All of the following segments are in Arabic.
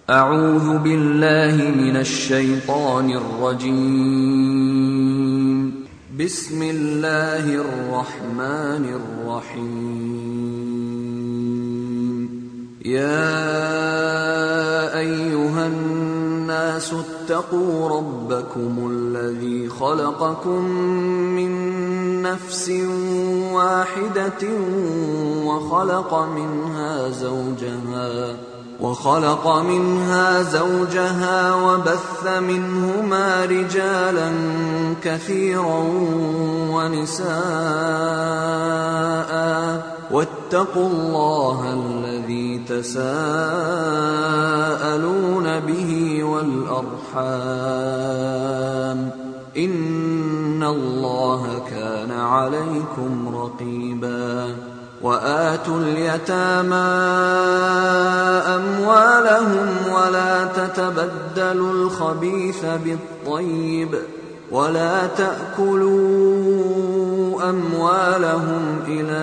أعوذ بالله من الشيطان الرجيم. بسم الله الرحمن الرحيم. يا أيها الناس اتقوا ربكم الذي خلقكم من نفس واحدة وخلق منها زوجها وبث منهما رجالا كثيرا ونساء، واتقوا الله الذي تساءلون به والأرحام، إن الله كان عليكم رقيبا. وآتوا اليتامى أموالهم ولا تتبدلوا الخبيث بالطيب، ولا تأكلوا أموالهم إلى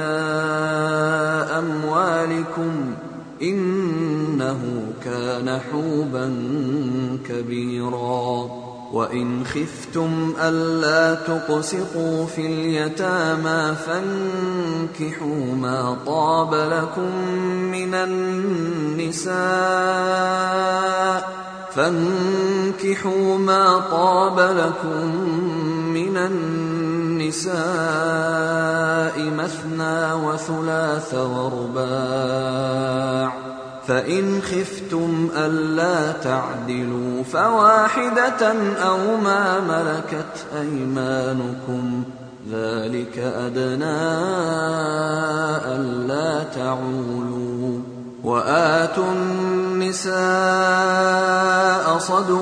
أموالكم، إنه كان حوبا كبيرا. وإن خفتم ألا تقسطوا في اليتامى فانكحوا ما طاب لكم من النساء مثنى وثلاث ورباع، فإن خفتم ألا تعدلوا فواحدة أو ما ملكت أيمانكم، ذلك أدنى ألا تعولوا. وآتوا النساء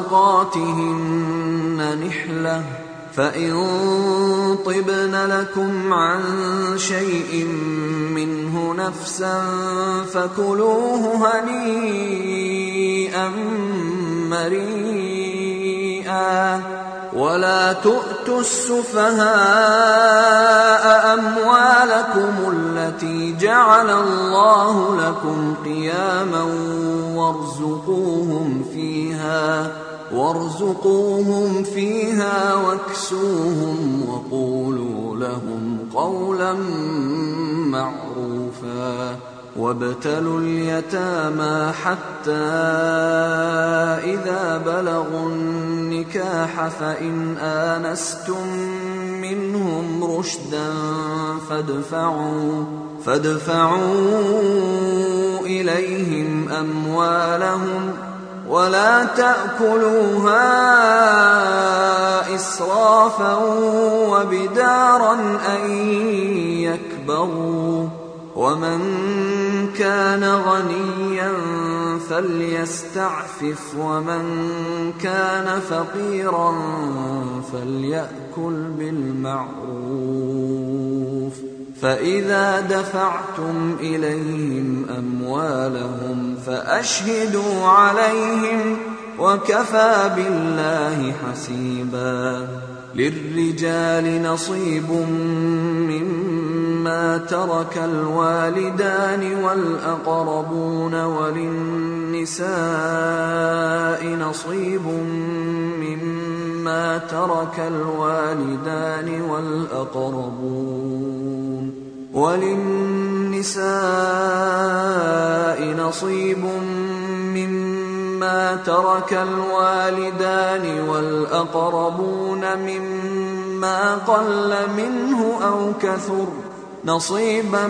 صدقاتهن نحلة، فإن طبن لكم عن شيء منه نفسا فكلوه هنيئا مريئا. ولا تؤتوا السفهاء أموالكم التي جعل الله لكم قياما وارزقوهم فيها واكسوهم وقولوا لهم قولا معروفا. وابتلوا اليتامى حتى إذا بلغوا النكاح فإن آنستم منهم رشدا فادفعوا إليهم أموالهم، ولا تأكلوها إسرافا وبدارا أن يكبروا. ومن كان غنيا فليستعفف، ومن كان فقيرا فليأكل بالمعروف. فإذا دفعتم إليهم أموالهم فأشهدوا عليهم، وكفى بالله حسيبا. للرجال نصيب مما ترك الوالدان والأقربون، وللنساء نصيب مما ترك الوالدان والأقربون مما قل منه أو كثر، نصيبا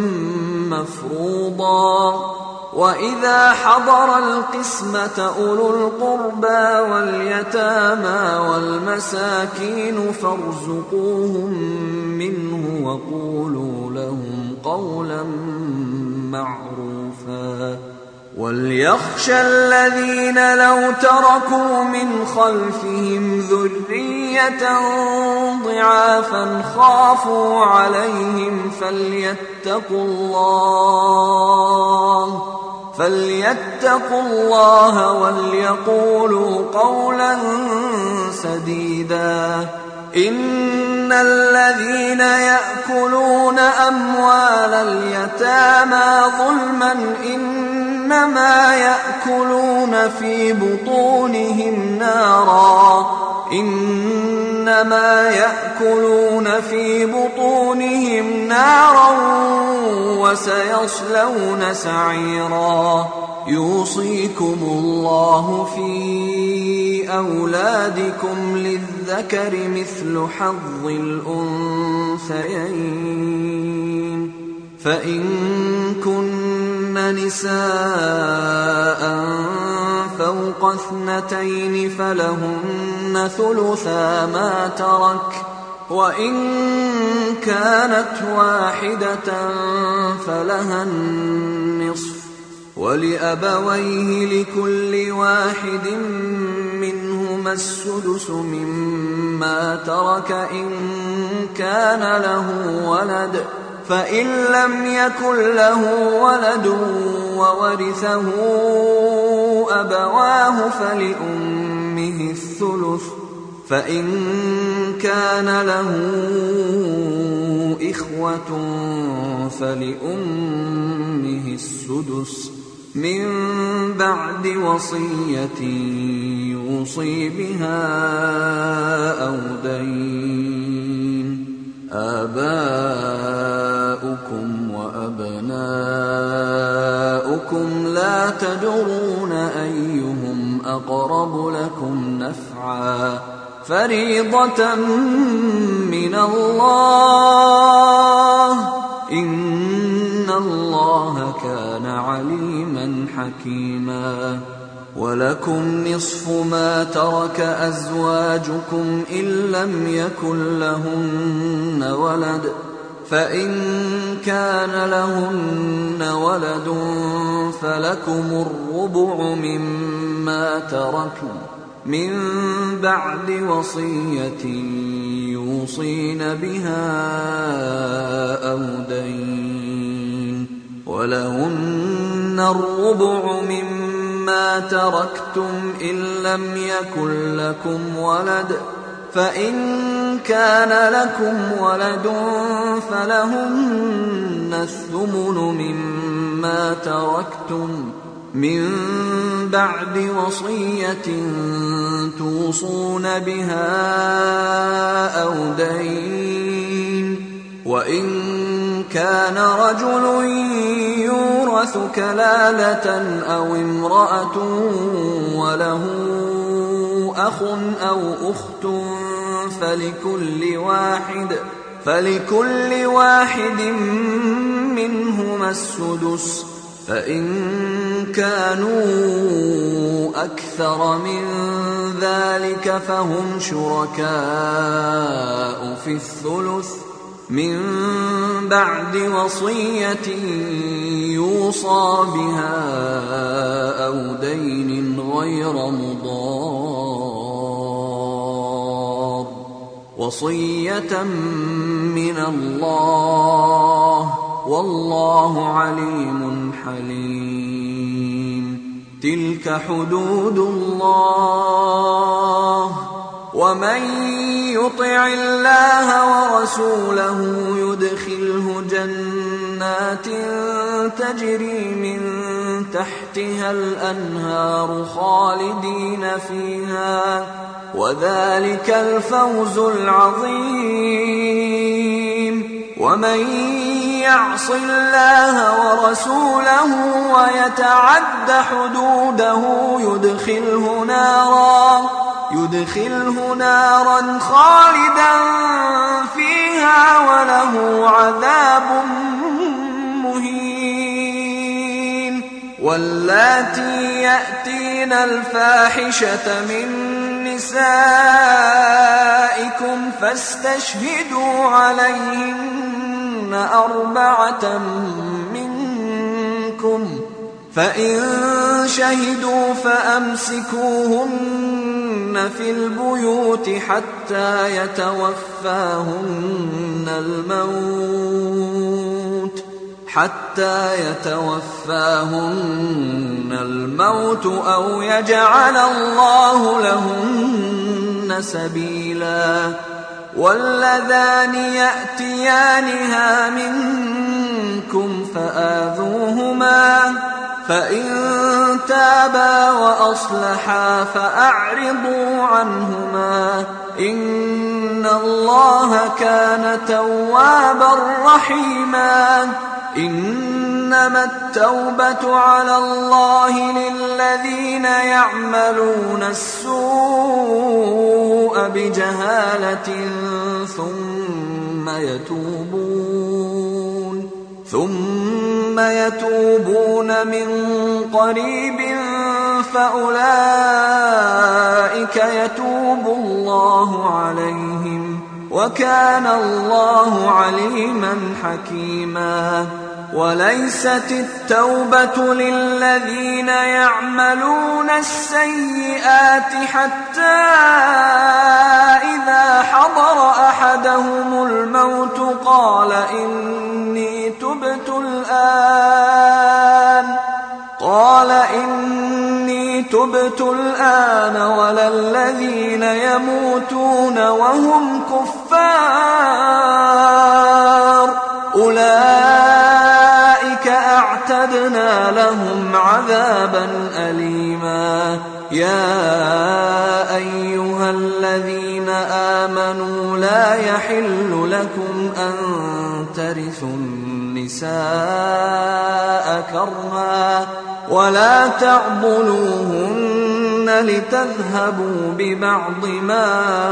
مفروضا. وإذا حضر القسمة أولو القربى واليتامى والمساكين فارزقوهم منه وقولوا لهم قولا معروفا. وليخشى الذين لو تركوا من خلفهم ذرية ضعافا خافوا عليهم فليتقوا الله وليقولوا قولا سديدا. إن الذين يأكلون أموال اليتامى ظلما إنما يأكلون في بطونهم نارا وسيصلون سعيرا. يوصيكم الله في أولادكم للذكر مثل حظ الأنثيين، فإن كن نساء فوق 2 فلهن ثلثا ما ترك، وإن كانت واحدة فلها النصف، ولأبويه لكل واحد منهما السدس مما ترك إن كان له ولد، فإن لم يكن له ولد وورثه أبواه فلأمه الثلث، فإن كان له إخوة فلأمه السدس من بعد وصية يوصي بها أو دين. آباؤكم وأبناؤكم لا تدرون أيهم أقرب لكم نفعا، فريضة من الله، إن الله كان عليما حكيما. ولكم نصف ما ترك أزواجكم إن لم يكن لهن ولد، فإن كان لهن ولد فلكم الربع مما تركن من بعد وصية يوصين بها أو دين، ولهن الربع مما تركتم إن لم يكن لكم ولد، فإن كان لكم ولد فلهن الثمن مما تركتم من بعد وصية توصون بها أو دين. وإن كان رجل يورث كلالة أو امرأة وله أخ أو أخت فلكل واحد منهما السدس، فإن كانوا أكثر من ذلك فهم شركاء في الثلث من بعد وصية يوصى بها أو دين غير مضار، وصية من الله، والله عليم حليم. تلك حدود الله، ومن يطع الله ورسوله يدخله جنات تجري من تحتها الأنهار خالدين فيها، وذلك الفوز العظيم. ومن يعص الله ورسوله ويتعد حدوده يدخله نارا خالدا فيها وله عذاب مهين. واللاتي يأتين الفاحشة من نسائكم فاستشهدوا عليهن 4 منكم، فإن شهدوا فأمسكوهن في البيوت حتى يتوفاهن الموت أو يجعل الله لهن سبيلا. واللذان يأتيانها منكم فإن تابا وأصلحا فأعرضوا عنهما إن الله كان توابا رحيما إنما التوبة على الله للذين يعملون السوء بجهالة ثم يتوبون من قريب فأولئك يتوب الله عليهم وكان الله عليما حكيما وليست التوبة للذين يعملون السيئات حتى إذا حضر أحدهم الموت قال إني تبت الآن ولا الذين يموتون وهم كفار أولئك أعتدنا لهم عذابا أليما يا أيها الذين آمنوا لا يحل لكم أن ترثوا النساء كرها ولا تعضلوهن لتذهبوا ببعض ما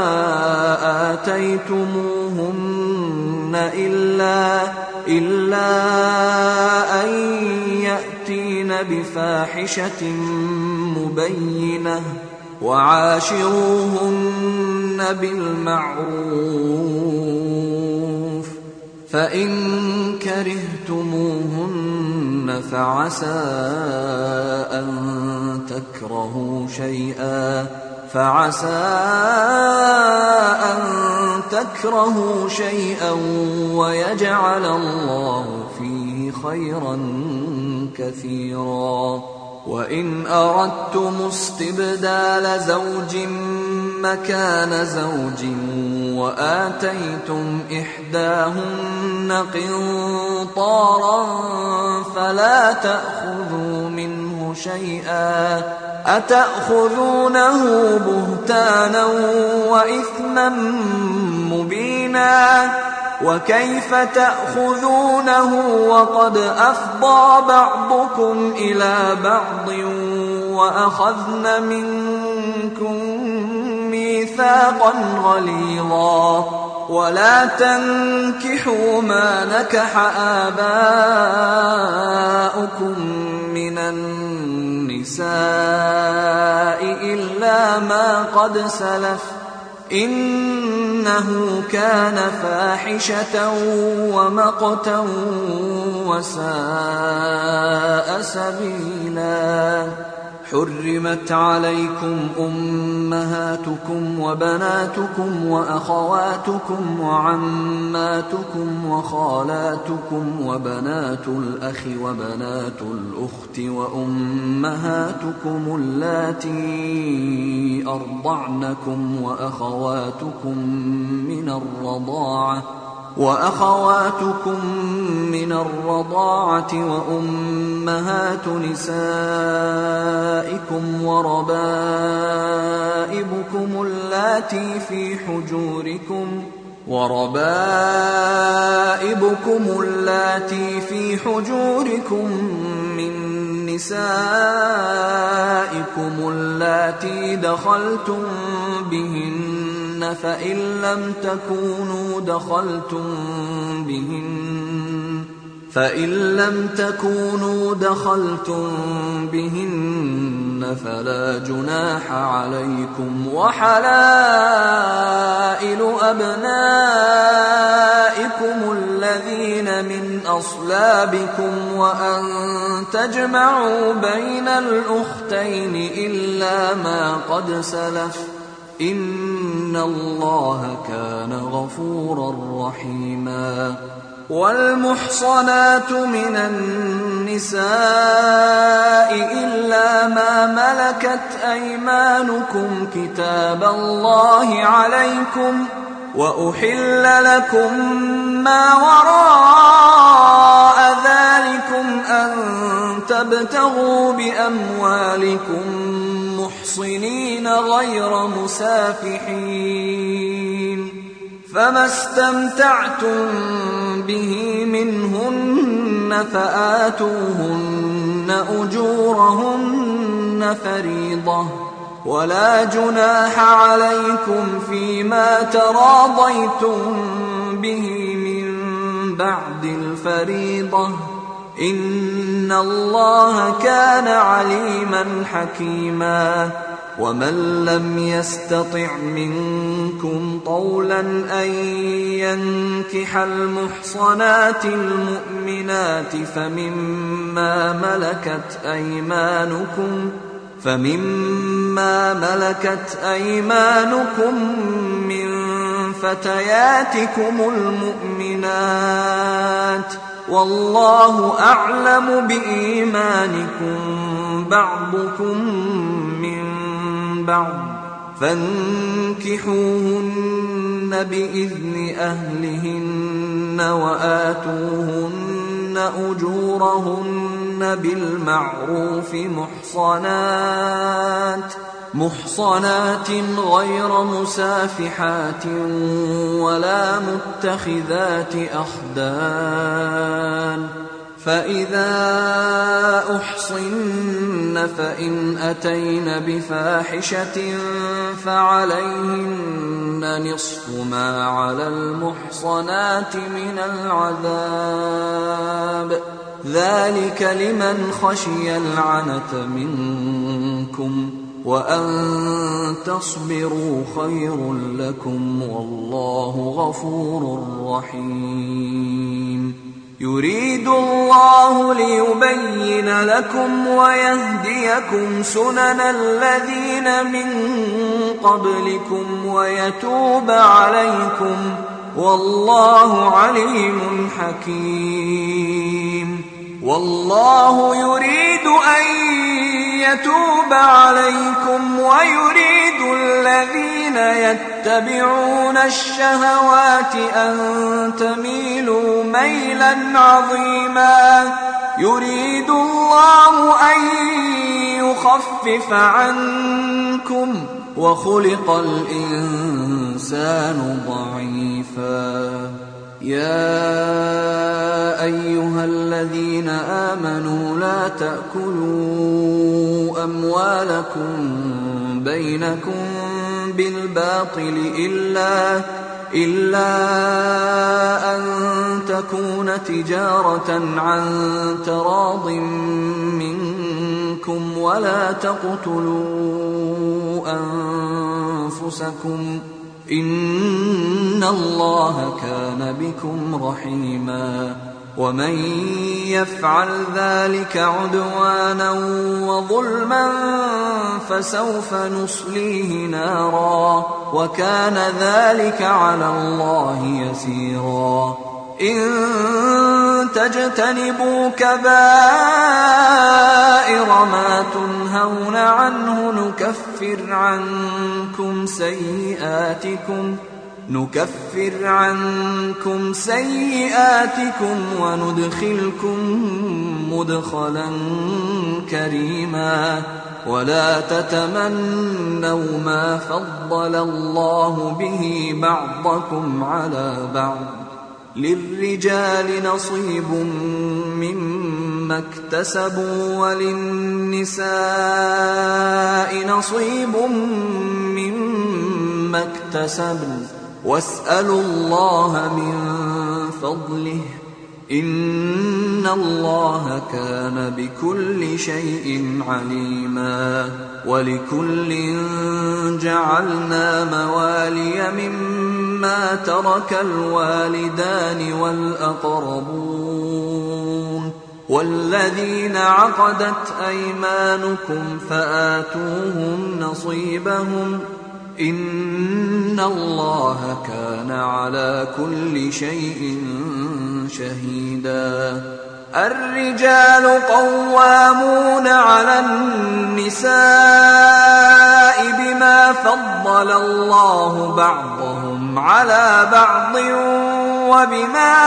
آتيتموهن إلا أن يأتين بفاحشة مبينة وعاشروهن بالمعروف فإن كرهتموهن فعسى أن تكرهوا شيئا ويجعل الله فيه خيرا كثيرا وإن أردتم استبدال زوج مكان زوج وآتيتم إحداهن قنطارا فلا تأخذوا منه شيئا أتأخذونه بهتانا وإثما مبينا وكيف تأخذونه وقد أفضى بعضكم إلى بعض وأخذن منكم ميثاقا غليظا ولا تنكحوا ما نكح آباؤكم من النساء إلا ما قد سلف إنه كان فاحشة ومقتا وساء سبيلا حرمت عليكم أمهاتكم وبناتكم وأخواتكم وعماتكم وخالاتكم وبنات الأخ وبنات الأخت وأمهاتكم اللاتي أرضعنكم وأخواتكم من الرضاعة وأمهات نسائكم وربائبكم اللاتي في حجوركم من نسائكم اللاتي دخلتم بهن فإن لم تكونوا دخلتم بهن فلا جناح عليكم وحلائل أبنائكم الذين من أصلابكم وأن تجمعوا بين الأختين إلا ما قد سلف إن الله كان غفورا رحيما والمحصنات من النساء إلا ما ملكت أيمانكم كتاب الله عليكم وأحل لكم ما وراء ذلكم أن تبتغوا بأموالكم محصنين غير مسافحين، فما استمتعتم به منهن فآتوهن أجورهن فريضة، ولا جناح عليكم فيما تراضيتم به من بعد الفريضة، إن الله كان عليما حكيما. ومن لم يستطع منكم طولا أن ينكح المحصنات المؤمنات فمما ملكت أيمانكم من فتياتكم المؤمنات، والله أعلم بإيمانكم بعضكم من بعض، فانكحوهن بإذن أهلهن وآتوهن أجورهن بالمعروف محصنات غير مسافحات ولا متخذات أخدان، فإذا أحصن فإن أتين بفاحشة فعليهن نصف ما على المحصنات من العذاب، ذلك لمن خشي العنة منكم، وأن تصبروا خير لكم، والله غفور رحيم. يريد الله ليبين لكم ويهديكم سنن الذين من قبلكم ويتوب عليكم، والله عليم حكيم. والله يريد أن يتوب عليكم ويريد الذين يتبعون الشهوات أن تميلوا ميلا عظيما. يريد الله أن يخفف عنكم وخلق الإنسان ضعيفا. يا أيها الذين آمنوا لا تأكلوا أموالكم بينكم بالباطل إلا أن تكون تجارة عن تراض منكم، ولا تقتلوا أنفسكم، إن الله كان بكم رحيما. ومن يفعل ذلك عدوانا وظلما فسوف نصليه نارا، وكان ذلك على الله يسيرا. إن تجتنبوا كبائر ما تنهون عنه نكفر عنكم سيئاتكم وندخلكم مدخلا كريما. ولا تتمنوا ما فضل الله به بعضكم على بعض، للرجال نصيب مما اكتسبوا وللنساء نصيب مما اكتسبن، واسألوا الله من فضله، إن الله كان بكل شيء عليما. ولكل جعلنا موالي مما ترك الوالدان والأقربون والذين عقدت أيمانكم فآتوهم نصيبهم، إن الله كان على كل شيء شهيدا. الرجال قوامون على النساء بما فضل الله بعضهم على بعض وبما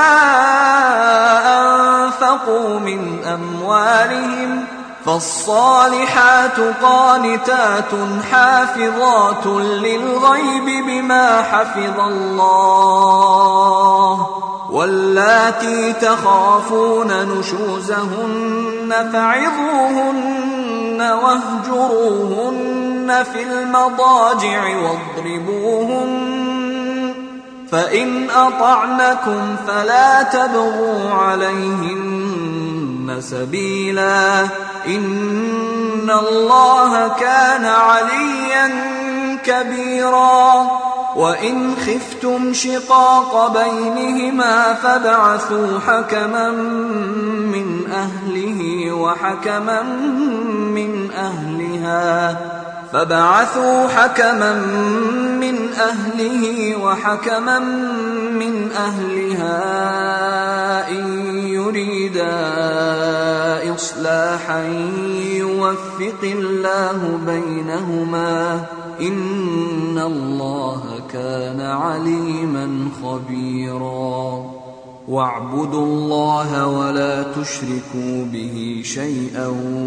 أنفقوا من أموالهم فالصالحات قانتات حافظات للغيب بما حفظ الله واللاتي تخافون نشوزهن فعظوهن واهجروهن في المضاجع واضربوهن فإن أطعنكم فلا تبغوا عليهن سبيلا إن الله كان عليا كبيرا وإن خفتم شقاق بينهما فابعثوا حكما من أهله وحكما من أهلها إن يريدا إصلاحا يوفق الله بينهما إن الله كان عليما خبيرا واعبدوا الله ولا تشركوا به شيئا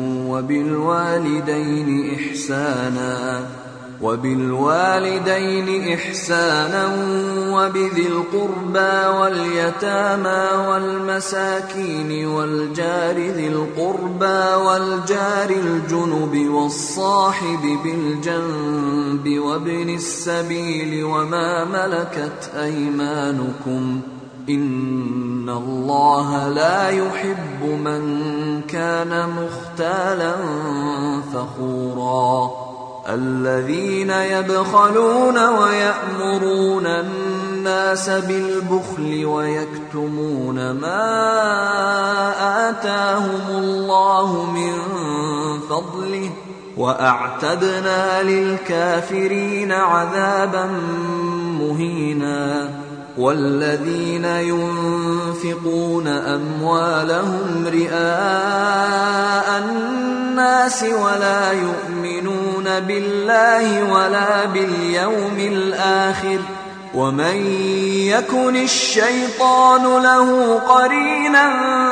وبالوالدين إحسانا وبذي القربى واليتامى والمساكين والجار ذي القربى والجار الجنب والصاحب بالجنب وابن السبيل وما ملكت أيمانكم إن الله لا يحب من كان مختالا فخورا الذين يبخلون ويأمرون الناس بالبخل ويكتمون ما آتاهم الله من فضله وأعتدنا للكافرين عذابا مهينا والذين ينفقون أموالهم رئاء الناس ولا يؤمنون بالله ولا باليوم الآخر ومن يكن الشيطان له قرينا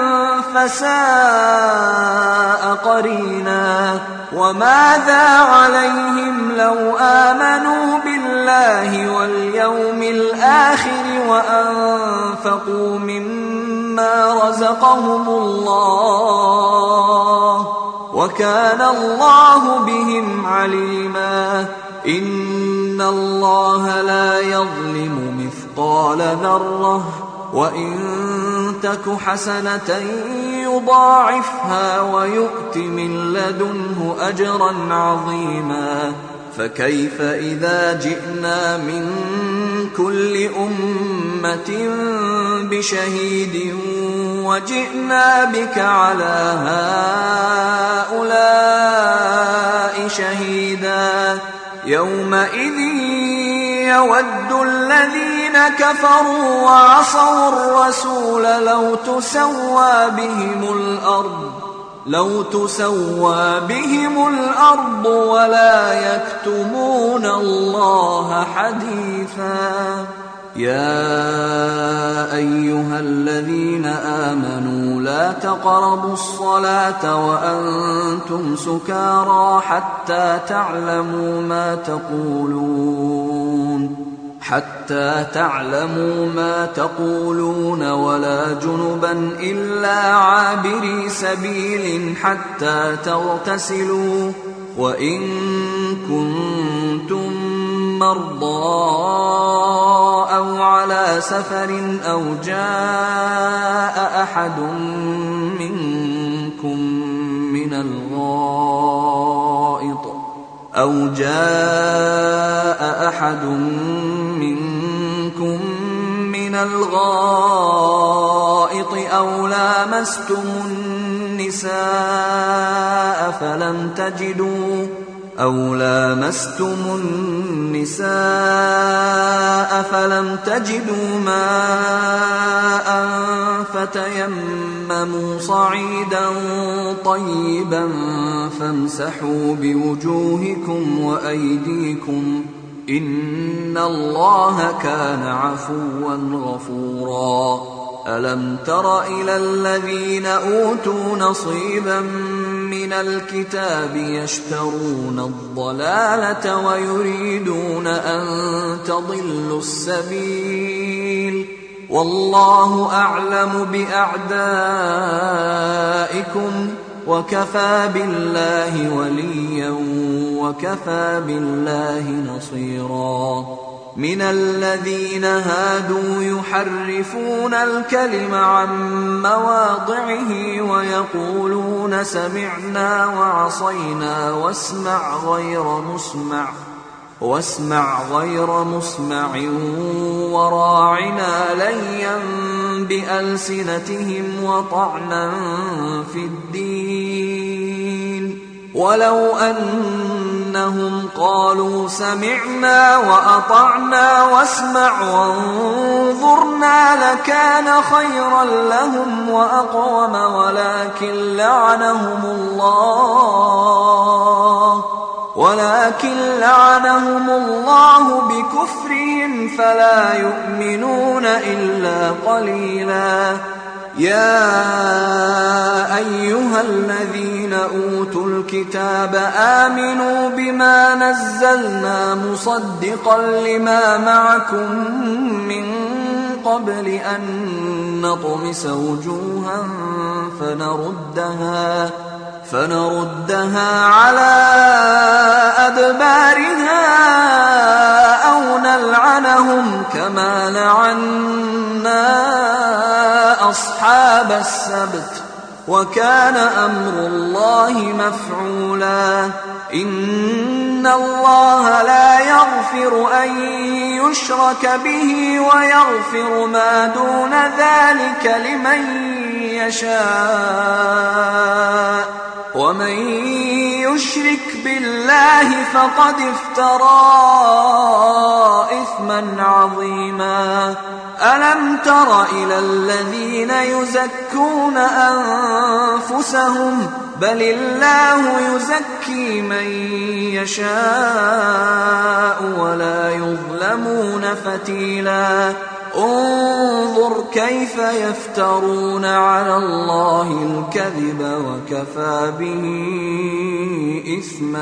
فساء قرينا وماذا عليهم لو آمنوا بالله واليوم الآخر وأنفقوا مما رزقهم الله وكان الله بهم عليما إن الله لا يظلم مثقال ذرة وإن تك حسنة يضاعفها ويؤت من لدنه أجرا عظيما فكيف إذا جئنا من كل أمة بشهيد وجئنا بك على هؤلاء شهيدا يومئذ يود الذين كفروا وعصوا الرسول لو تسوى بهم الأرض ولا يكتمون الله حديثا يا أيها الذين آمنوا لا تقربوا الصلاة وأنتم سكارى حتى تعلموا ما تقولون ولا جنبا إلا عابري سبيل حتى تغتسلوا وإن كنتم مرضى أو على سفر أو جاء أحد منكم من الغائط أو لامستم النساء فلم تجدوا ماء فتيمموا صعيدا طيبا فامسحوا بوجوهكم وأيديكم إن الله كان عفوا غفورا. ألم تر إلى الذين أوتوا نصيبا من الكتاب يشترون الضلالة ويريدون أن تضلوا السبيل والله أعلم بأعدائكم وكفى بالله وليا وكفى بالله نصيرا. من الذين هادوا يحرفون الكلم عن مواضعه ويقولون سمعنا وعصينا واسمع غير مسمع وراعنا ليا بألسنتهم وطعنا في الدين ولو أنهم قالوا سمعنا وأطعنا واسمع وانظرنا لكان خيرا لهم وأقوم ولكن لعنهم الله بكفرهم فلا يؤمنون إلا قليلا. يا أيها الذين أوتوا الكتاب آمنوا بما نزلنا مصدقا لما معكم من قبل أن نطمس وجوها فنردها على أدبارها أو نلعنهم كما لعنا أصحاب السبت وكان أمر الله مفعولا. إن الله لا يغفر أن يشرك به ويغفر ما دون ذلك لمن يشاء ومن يشرك بالله فقد افترى إثما عظيما. ألم تر إلى الذين يزكون أنفسهم بل الله يزكي من يشاء ولا يظلمون فتيلا. انظر كيف يفترون على الله الكذب وكفى به إثما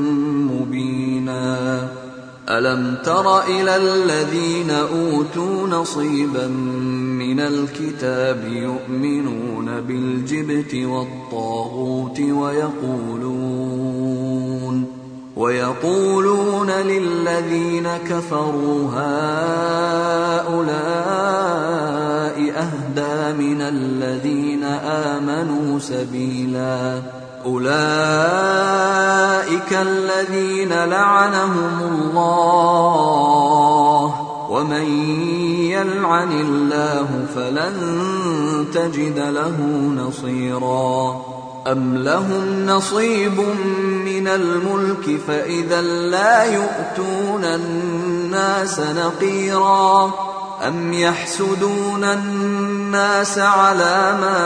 مبينا. ألم تر إلى الذين أوتوا نصيبا من الكتاب يؤمنون بالجبت والطاغوت ويقولون للذين كفروا هؤلاء أهدى من الذين آمنوا سبيلا. أولئك الذين لعنهم الله ومن يلعن الله فلن تجد له نصيرا. أم لهم نصيب من الملك فإذا لا يؤتون الناس نقيرا. أم يحسدون الناس على ما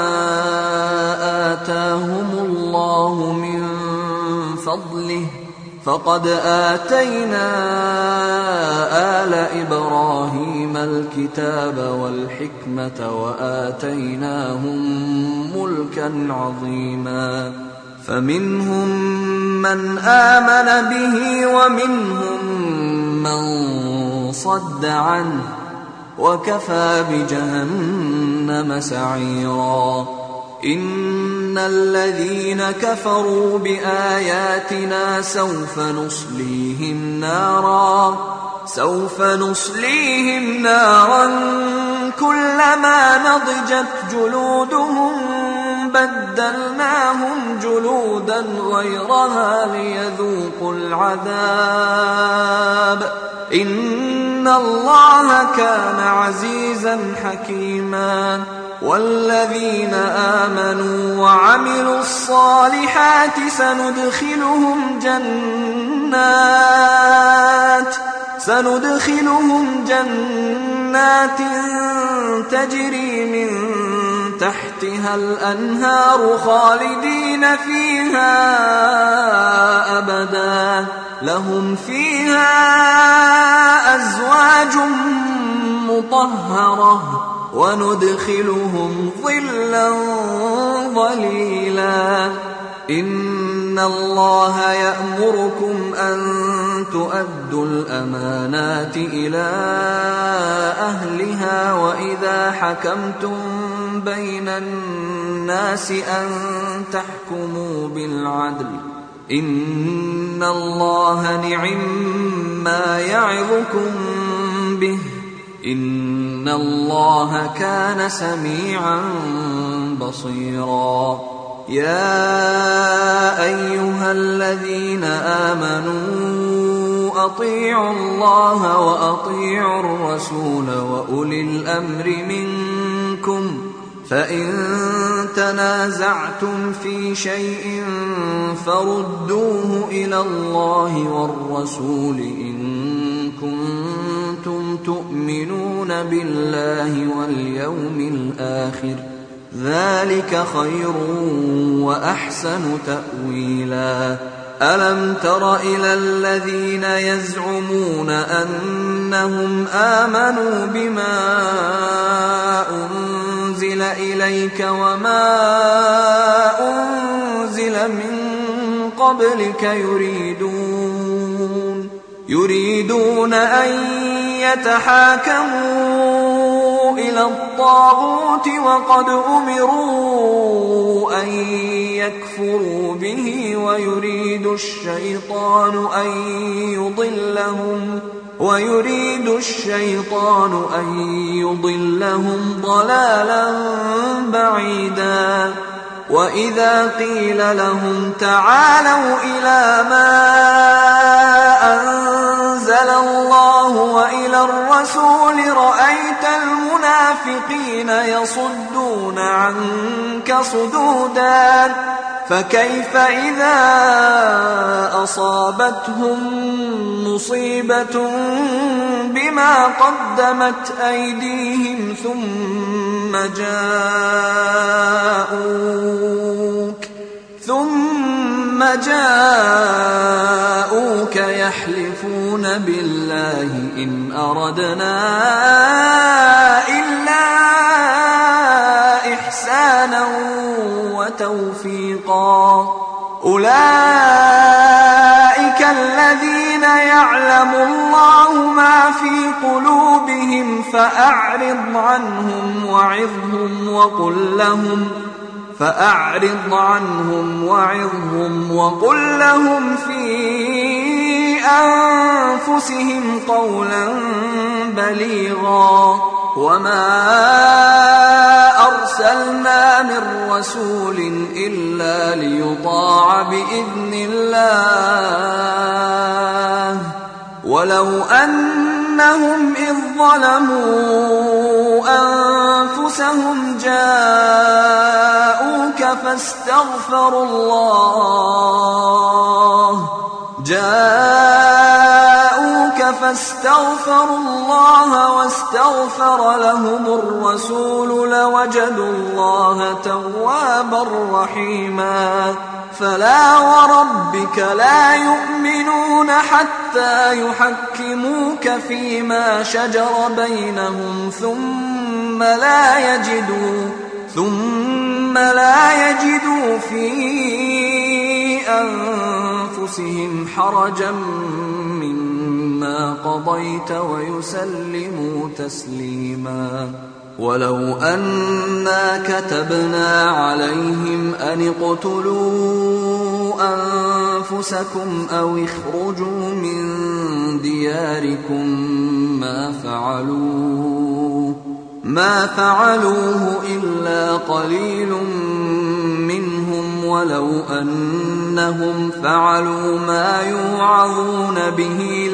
آتاهم الله من فضله فقد آتينا آل إبراهيم الكتاب والحكمة وآتيناهم ملكا عظيما. فمنهم من آمن به ومنهم من صد عنه وكفى بجهنم سعيرا. إن الذين كفروا بآياتنا سوف نصليهم نارا كلما نضجت جلودهم بدلناهم جلودا غيرها ليذوقوا العذاب إن الله كان عزيزا حكيما. والذين آمنوا وعملوا الصالحات سندخلهم جنات تجري من تحتها الأنهار خالدين فيها أبدا لهم فيها أزواج مطهرة وندخلهم ظلا ظليلا إن الله يأمركم أن تؤدوا الأمانات إلى أهلها وإذا حكمتم بين الناس أن تحكموا بالعدل إن الله نعما يعظكم به إن الله كان سميعا بصيرا يا أيها الذين آمنوا أطيعوا الله وأطيعوا الرسول وأولي الأمر منكم فإن تنازعتم في شيء فردوه إلى الله والرسول إن كنتم تؤمنون بالله واليوم الآخر ذلك خير وأحسن تأويلا ألم تر إلى الذين يزعمون أنهم آمنوا بما أنزل إليك وما أنزل من قبلك يريدون أن يتحاكموا إلى الطاغوت وقد أمروا أن يكفروا به ويريد الشيطان أن يضلهم ضلالا بعيدا وإذا قيل لهم تعالوا إلى ما أنزل الله وإلى الرسول رأيت المنافقين يصدون عنك صدودا فكيف إذا أصابتهم مصيبة بما قدمت أيديهم ثم جاءوك يحلفون بالله إن أردنا إلا إحسانا وتوفيقا أولئك الذين يعلم الله ما في قلوبهم فأعرض عنهم وقل لهم في أنفسهم قولا بليغا وما أرسلنا من رسول إلا ليطاع بإذن الله ولو أنهم إذ ظلموا أنفسهم جاءوك فاستغفروا الله واستغفر لهم الرسول لوجدوا الله توابا رحيما فلا وربك لا يؤمنون حتى يحكموك فيما شجر بينهم ثم لا يجدوا في أنفسهم حرجا مما قضيت ويسلموا تسليما ولو أنا كتبنا عليهم أن اقتلوا أنفسكم أو اخرجوا من دياركم ما فعلوه إلا قليل منهم ولو أنهم فعلوا ما يوعظون به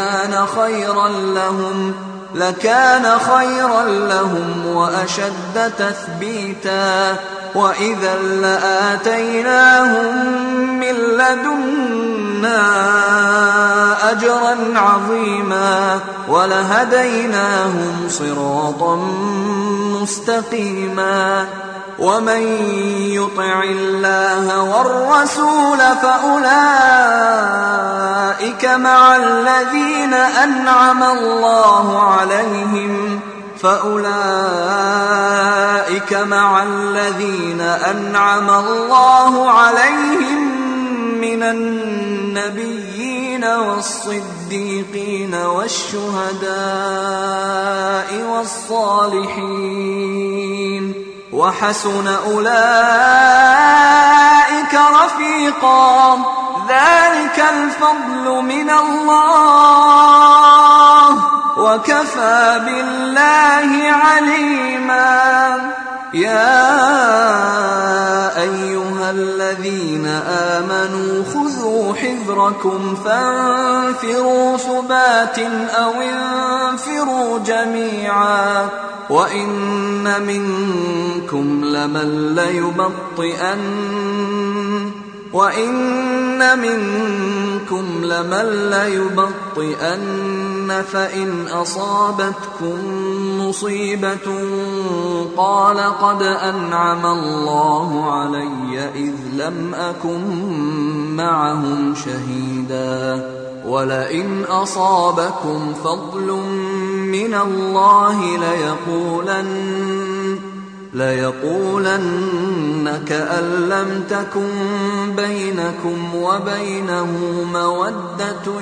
لكان خيرا لهم وأشد تثبيتا وإذا لآتيناهم من لدنا أجرا عظيما ولهديناهم صراطا مستقيما ومن يطع الله والرسول فأولئك مع الذين أنعم الله عليهم من النبيين والصديقين والشهداء والصالحين وحسن أولئك رفيقا ذلك الفضل من الله وكفى بالله عليما يا أيها الذين آمنوا خذوا حذركم فانفروا ثبات أو انفروا جميعا وإن منكم لمن ليبطئن فإن أصابتكم مصيبة قال قد أنعم الله علي إذ لم أكن معهم شهيدا ولئن أصابكم فضل من الله ليقولن كأن لم تكن بينكم وبينه مودة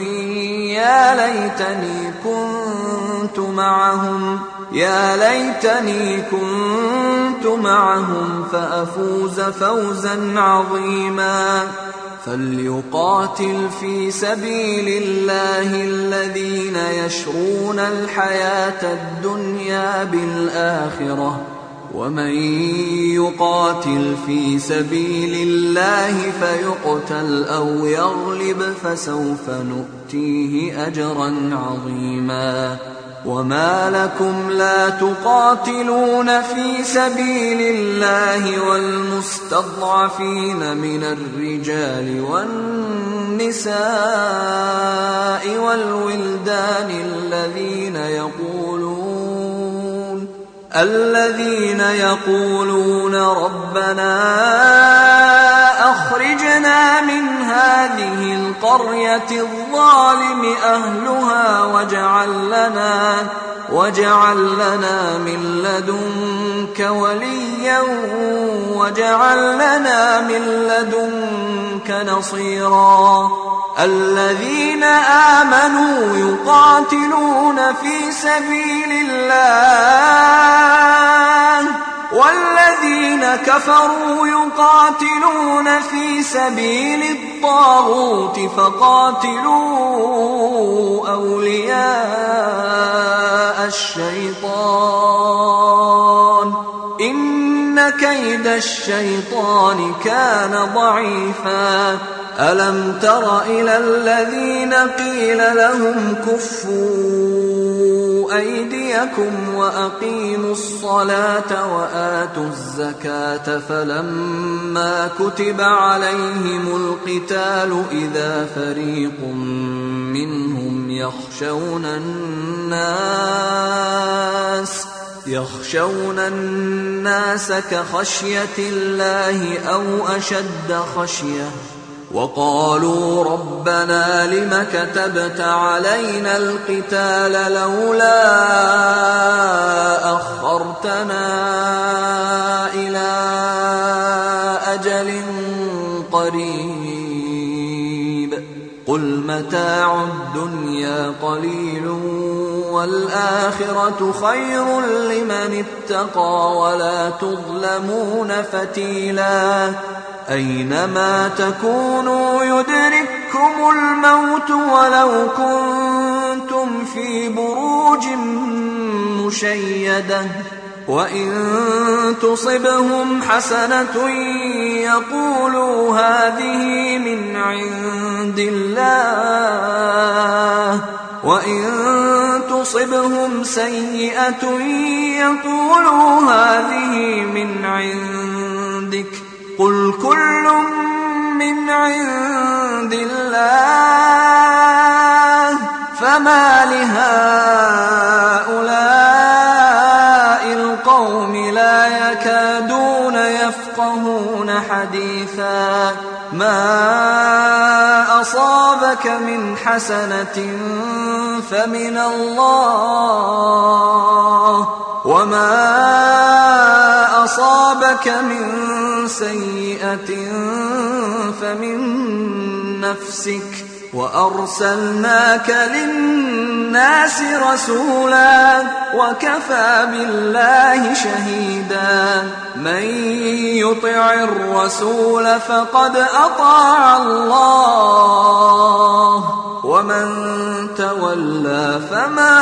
يا ليتني كنت معهم فأفوز فوزا عظيما فليقاتل في سبيل الله الذين يشرون الحياة الدنيا بالآخرة ومن يقاتل في سبيل الله فيقتل أو يغلب فسوف نؤتيه أجرا عظيما وما لكم لا تقاتلون في سبيل الله والمستضعفين من الرجال والنساء والولدان الذين يقولون ربنا أخرجنا من هذه القرية الظالم أهلها واجعل لنا من لدنك وليا واجعل لنا من لدنك نصيرا الذين آمنوا يقاتلون في سبيل الله والذين كفروا يقاتلون في سبيل الطاغوت فقاتلوا أولياء الشيطان إن كيد الشيطان كان ضعيفا ألم تر إلى الذين قيل لهم كفوا أيديكم وأقيموا الصلاة وآتوا الزكاة فلما كتب عليهم القتال إذا فريق منهم يخشون الناس كخشية الله أو أشد خشية وقالوا ربنا لم كتبت علينا القتال لولا أخرتنا إلى أجل قريب قل متاع الدنيا قليل والآخرة خير لمن اتقى ولا تظلمون فتيلا أينما تكونوا يدرككم الموت ولو كنتم في بروج مشيدة وإن تصبهم حسنة يقولوا هذه من عند الله وإن تصبهم سيئة يقولوا هذه من عندك قل كل من عند الله فما لهؤلاء القوم لا يكادون أصابك من حسنة فمن الله، وما أصابك من سيئة فمن نفسك، وأرسلناك للناس رسولا وكفى بالله شهيدا. من يطع الرسول فقد أطاع الله، ومن تولى فما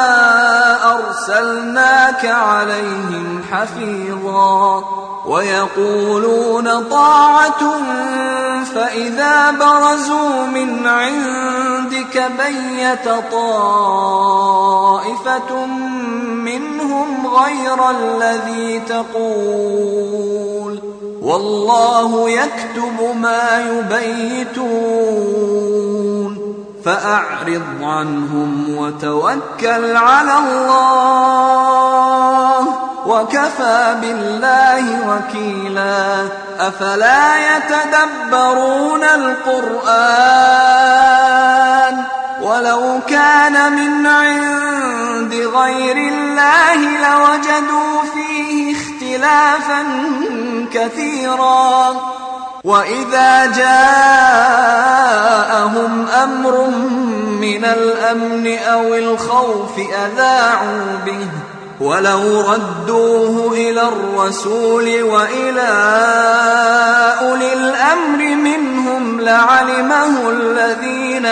أرسلناك عليهم حفيظا. ويقولون طاعة فإذا برزوا من عندك بيت طائفة منهم غير الذي تقول، والله يكتب ما يبيتون. فأعرض عنهم وتوكل على الله، وكفى بالله وكيلا. أفلا يتدبرون القرآن ولو كان من عند غير الله لوجدوا فيه اختلافا كثيرا. وإذا جاءهم أمر من الأمن أو الخوف أذاعوا به، ولو ردوه إلى الرسول وإلى أولي الأمر منهم لعلمه الذين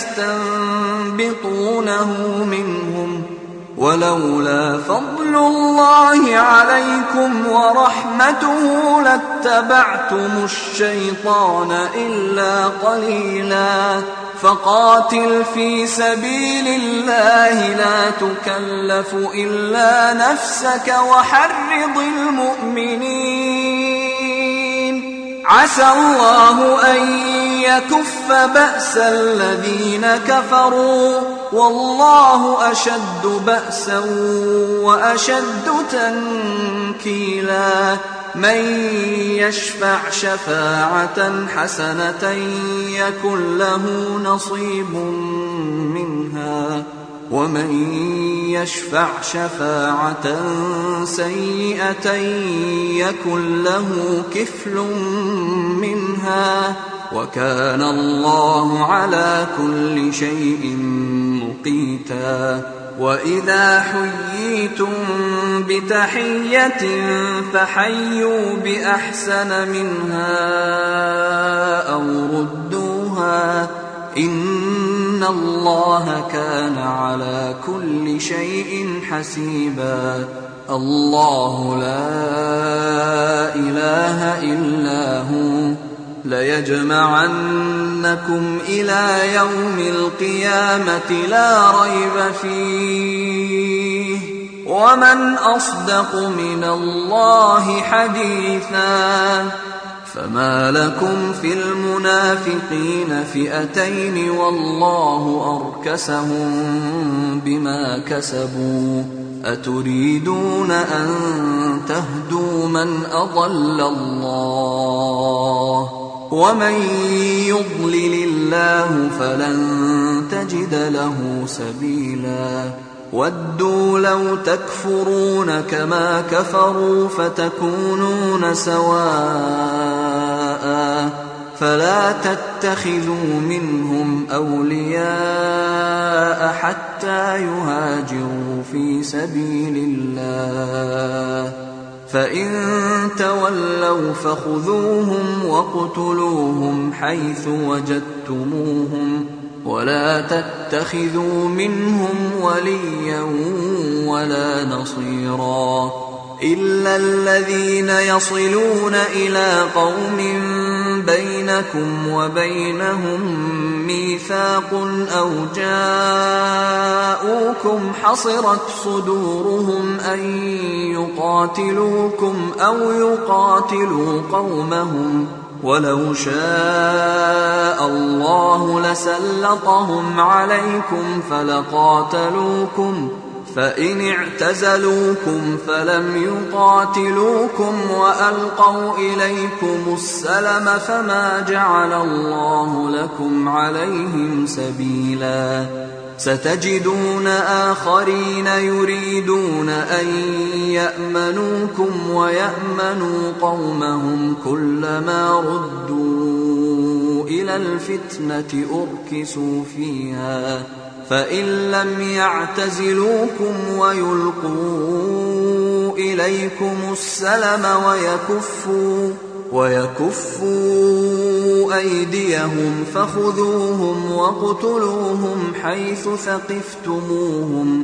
يستنبطونه منهم، ولولا فضل الله عليكم ورحمته لاتبعتم الشيطان إلا قليلا. فقاتل في سبيل الله لا تكلف إلا نفسك وحرض المؤمنين، عسى الله أن يكف بأس الذين كفروا، والله أشد بأسا وأشد تنكيلا. من يشفع شفاعة حسنة يكن له نصيب منها، ومن يشفع شفاعة سيئة يكن له كفل منها، وكان الله على كل شيء مقيتا. وإذا حييتم بتحية فحيوا بأحسن منها أو ردوها، إن الله كان على كل شيء حسيبا. الله لا إله إلا هو ليجمعنكم إلى يوم القيامة لا ريب فيه، ومن أصدق من الله حديثا. فما لكم في المنافقين فئتين والله أركسهم بما كسبوا، أتريدون أن تهدوا من أضل الله، ومن يضلل الله فلن تجد له سبيلا. ودوا لو تكفرون كما كفروا فتكونون سواء، فلا تتخذوا منهم أولياء حتى يهاجروا في سبيل الله، فإن تولوا فخذوهم واقتلوهم حيث وجدتموهم، ولا تتخذوا منهم وليا ولا نصيرا، إلا الذين يصلون إلى قوم بينكم وبينهم ميثاق أو جاءوكم حصرت صدورهم أن يقاتلوكم أو يقاتلوا قومهم، ولو شاء الله لسلطهم عليكم فلقاتلوكم فإن اعتزلوكم فلم يقاتلوكم وألقوا إليكم السلم فما جعل الله لكم عليهم سبيلا ستجدون آخرين يريدون أن يأمنوكم ويأمنوا قومهم كلما ردوا إلى الفتنة أركسوا فيها فإن لم يعتزلوكم ويلقوا إليكم السلم ويكفوا أيديهم فخذوهم واقتلوهم حيث ثقفتموهم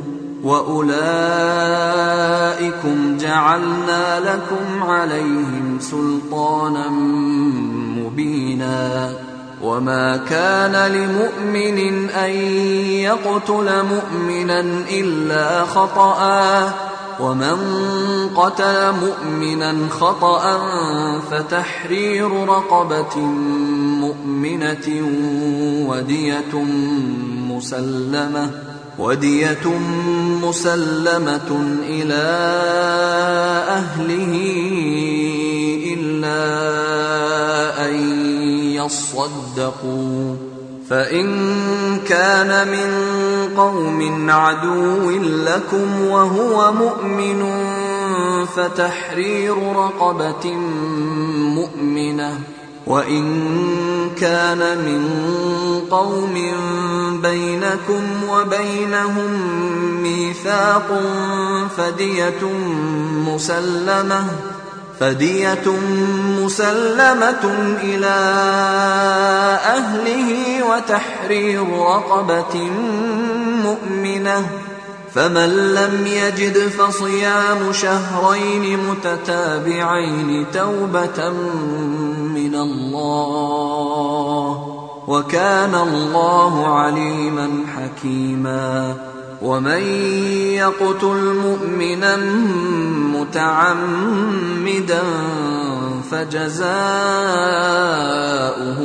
وأولئكم جعلنا لكم عليهم سلطانا مبينا وما كان لمؤمن أن يقتل مؤمنا إلا خطأ ومن قتل مؤمنا خطأ فتحرير رقبة مؤمنة ودية مسلمة إلى أهله إلا أن يصدقوا فإن كان من قوم عدو لكم وهو مؤمن فتحرير رقبة مؤمنة وإن كان من قوم بينكم وبينهم ميثاق فدية مسلمة إلى أهله وتحرير رقبة مؤمنة فمن لم يجد فصيام شهرين متتابعين توبة من الله وكان الله عليما حكيما ومن يقتل مؤمنا متعمدا فجزاؤه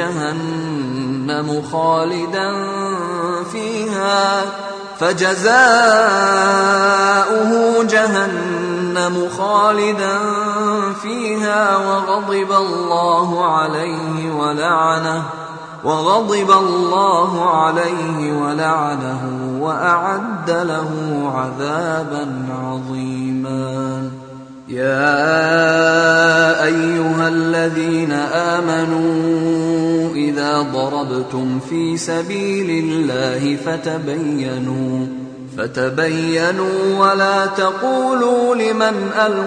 جهنم خالدا فيها وغضب الله عليه ولعنه وأعد له عذابا عظيما يا أيها الذين آمنوا إذا ضربتم في سبيل الله فتبينوا ولا تقولوا لمن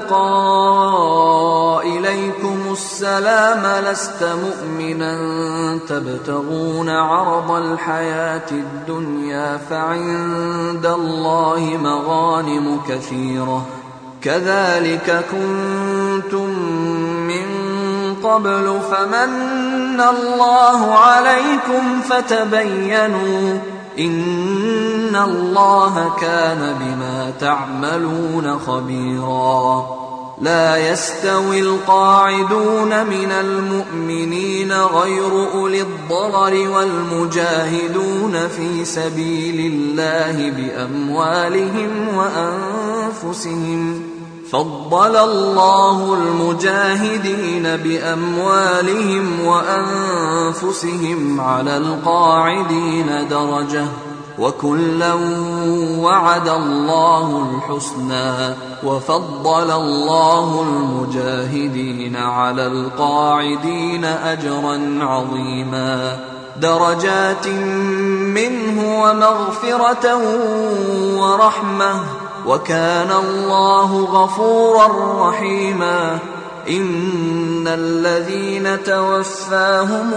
ألقى إليكم السلام لست مؤمنا تبتغون عرض الحياة الدنيا فعند الله مغانم كثيرة كذلك كنتم من قبل فمن الله عليكم فتبينوا إن الله كان بما تعملون خبيرا لا يستوي القاعدون من المؤمنين غير أولي الضرر والمجاهدون في سبيل الله بأموالهم وأنفسهم فضل الله المجاهدين بأموالهم وأنفسهم على القاعدين درجة وكلا وعد الله الحسنى وفضل الله المجاهدين على القاعدين أجرا عظيما درجات منه ومغفرة ورحمة وكان الله غفورا رحيما إن الذين توفاهم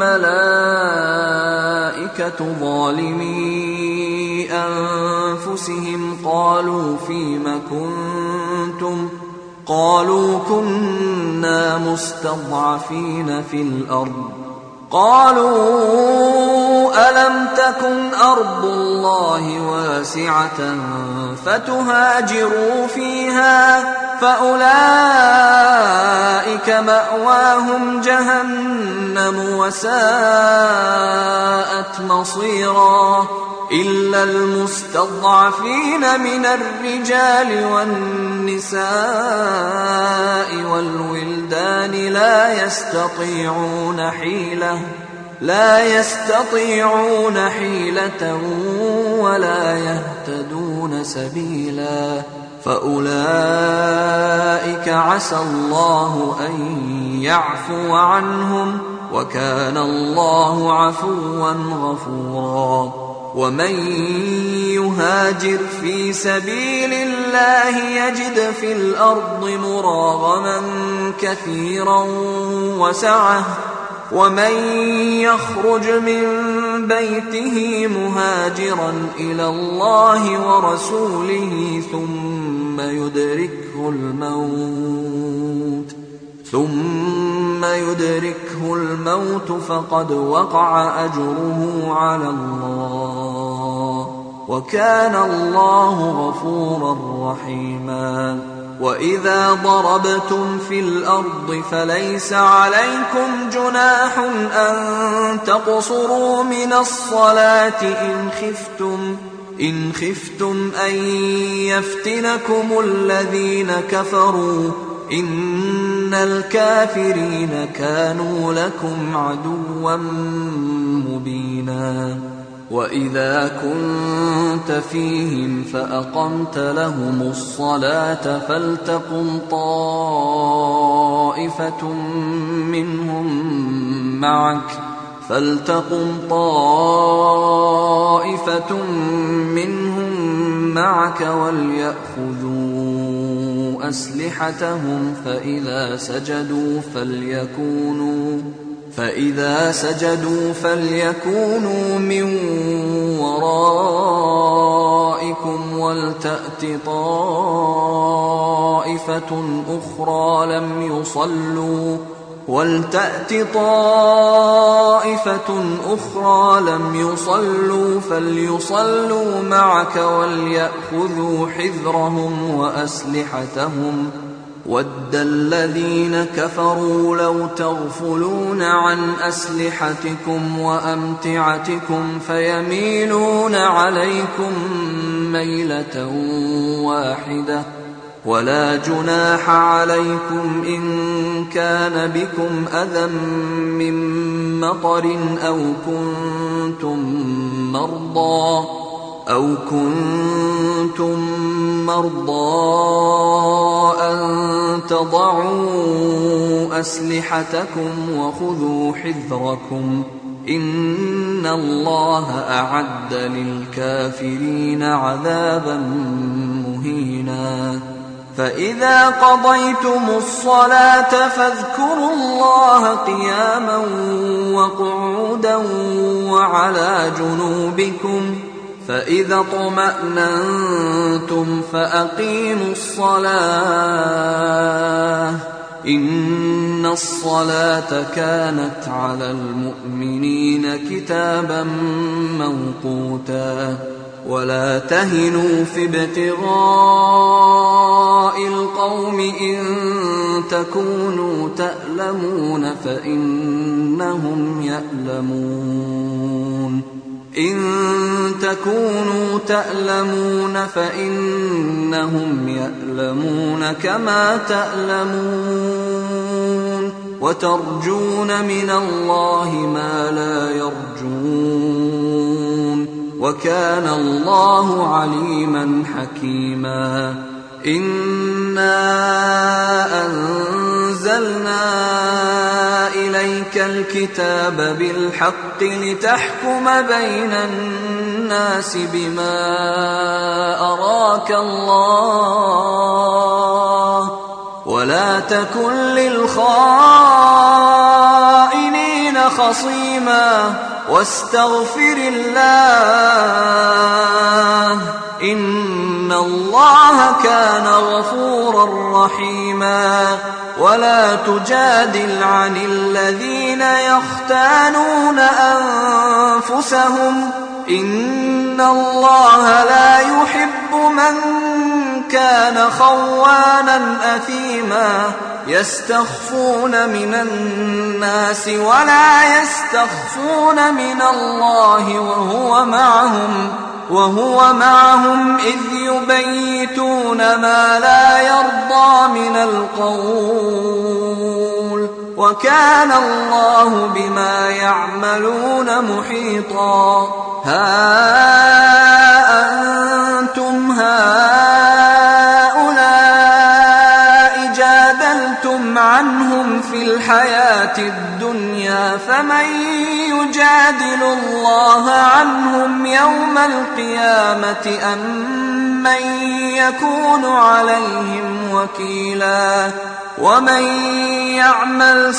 الملائكة ظالمي أنفسهم قالوا فيم كنتم قالوا كنا مستضعفين في الأرض قالوا ألم تكن أرض الله واسعة فتهاجروا فيها فأولئك مأواهم جهنم وساءت مصيرا إلا المستضعفين من الرجال والنساء والولدان لا يستطيعون حيلة ولا يهتدون سبيلا فأولئك عسى الله أن يعفو عنهم وكان الله عفوا غفورا ومن يهاجر في سبيل الله يجد في الأرض مراغما كثيرا وسعة ومن يخرج من بيته مهاجرا إلى الله ورسوله ثم يدركه الموت فقد وقع أجره على الله وكان الله غفورا رحيما وإذا ضربتم في الأرض فليس عليكم جناح أن تقصروا من الصلاة إن خفتم أن يفتنكم الذين كفروا إن الكافرين كانوا لكم عدوا مبينا وإذا كنت فيهم فأقمت لهم الصلاة فلتقم طائفة منهم معك وليأخذوا أسلحتهم فإذا سجدوا فليكونوا من ورائكم ولتأت طائفة أخرى لم يصلوا فليصلوا معك وليأخذوا حذرهم وأسلحتهم وَدَّ الَّذِينَ كَفَرُوا لَوْ تَغْفُلُونَ عَنْ أَسْلِحَتِكُمْ وَأَمْتِعَتِكُمْ فَيَمِيلُونَ عَلَيْكُمْ مَيْلَةً وَاحِدَةً وَلَا جُنَاحَ عَلَيْكُمْ إِن كَانَ بِكُمْ أَذًى مِّن مَّطَرٍ أَوْ كُنتُم مَّرْضَىٰ أَن تَضَعُوا أَسْلِحَتَكُمْ وَخُذُوا حِذْرَكُمْ إِنَّ اللَّهَ أَعَدَّ لِلْكَافِرِينَ عَذَابًا مُّهِينًا فَإِذَا قَضَيْتُمُ الصَّلَاةَ فاذكروا الله قِيَامًا وَقُعُودًا وَعَلَىٰ جُنُوبِكُمْ فإذا اطمأننتم فأقيموا الصلاة إن الصلاة كانت على المؤمنين كتابا موقوتا ولا تهنوا في ابتغاء القوم إن تكونوا تألمون فإنهم يألمون كما تألمون وترجون من الله ما لا يرجون وكان الله عليما حكيما إنا أنزلنا إليك الكتاب بالحق لتحكم بين الناس بما أراك الله ولا تكن للخائنين خصيما واستغفر الله إن الله كان غفورا رحيما ولا تجادل عن الذين يختانون أنفسهم إن الله لا يحب من كان خوانا أثيما يستخفون من الناس ولا يستخفون من الله وهو معهم وهو معهم إذ يبيتون ما لا يرضى من القول وكان الله بما يعملون محيطا ها أنتم هؤلاء جادلتم عنهم في الحياة الدنيا فمن يجادل الله عنهم يوم القيامة أم من يكون عليهم وكيلا ومن يعمل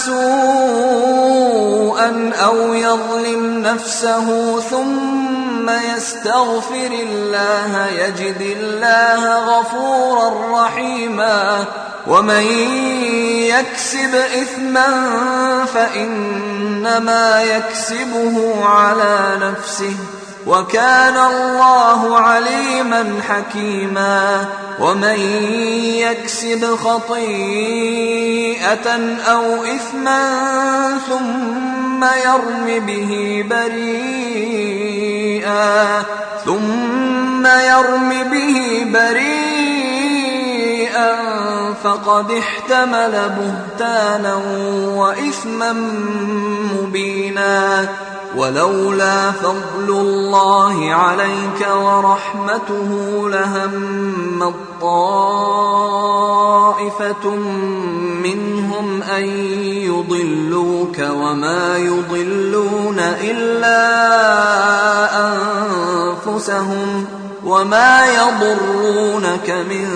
سوءا أو يظلم نفسه ثم يستغفر الله يجد الله غفورا رحيما ومن يكسب إثما فإنما يكسبه على نفسه وكان الله عليما حكيما ومن يكسب خطيئة أو إثما ثم يرم به بريئا فقد احتمل بهتانا وإثما مبينا ولولا فضل الله عليك ورحمته لهم طائفة منهم أن يضلوك وما يضلون إلا أنفسهم وما يضرونك من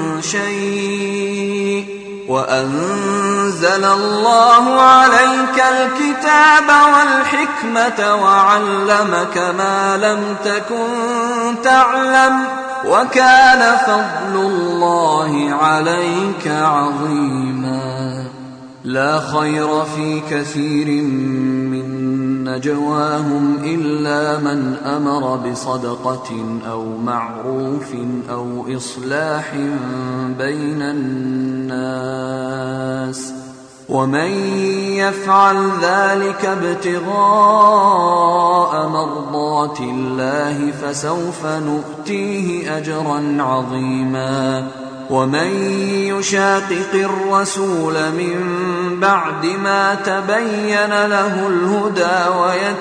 شيء وأنزل الله عليك الكتاب والحكمة وعلمك ما لم تكن تعلم وكان فضل الله عليك عظيما لا خير في كثير من نجواهم إلا من أمر بصدقة أو معروف أو إصلاح بين الناس ومن يفعل ذلك ابتغاء مرضات الله فسوف نؤتيه أجرا عظيما ومن يشاقق الرسول من بعد ما تبين له الهدى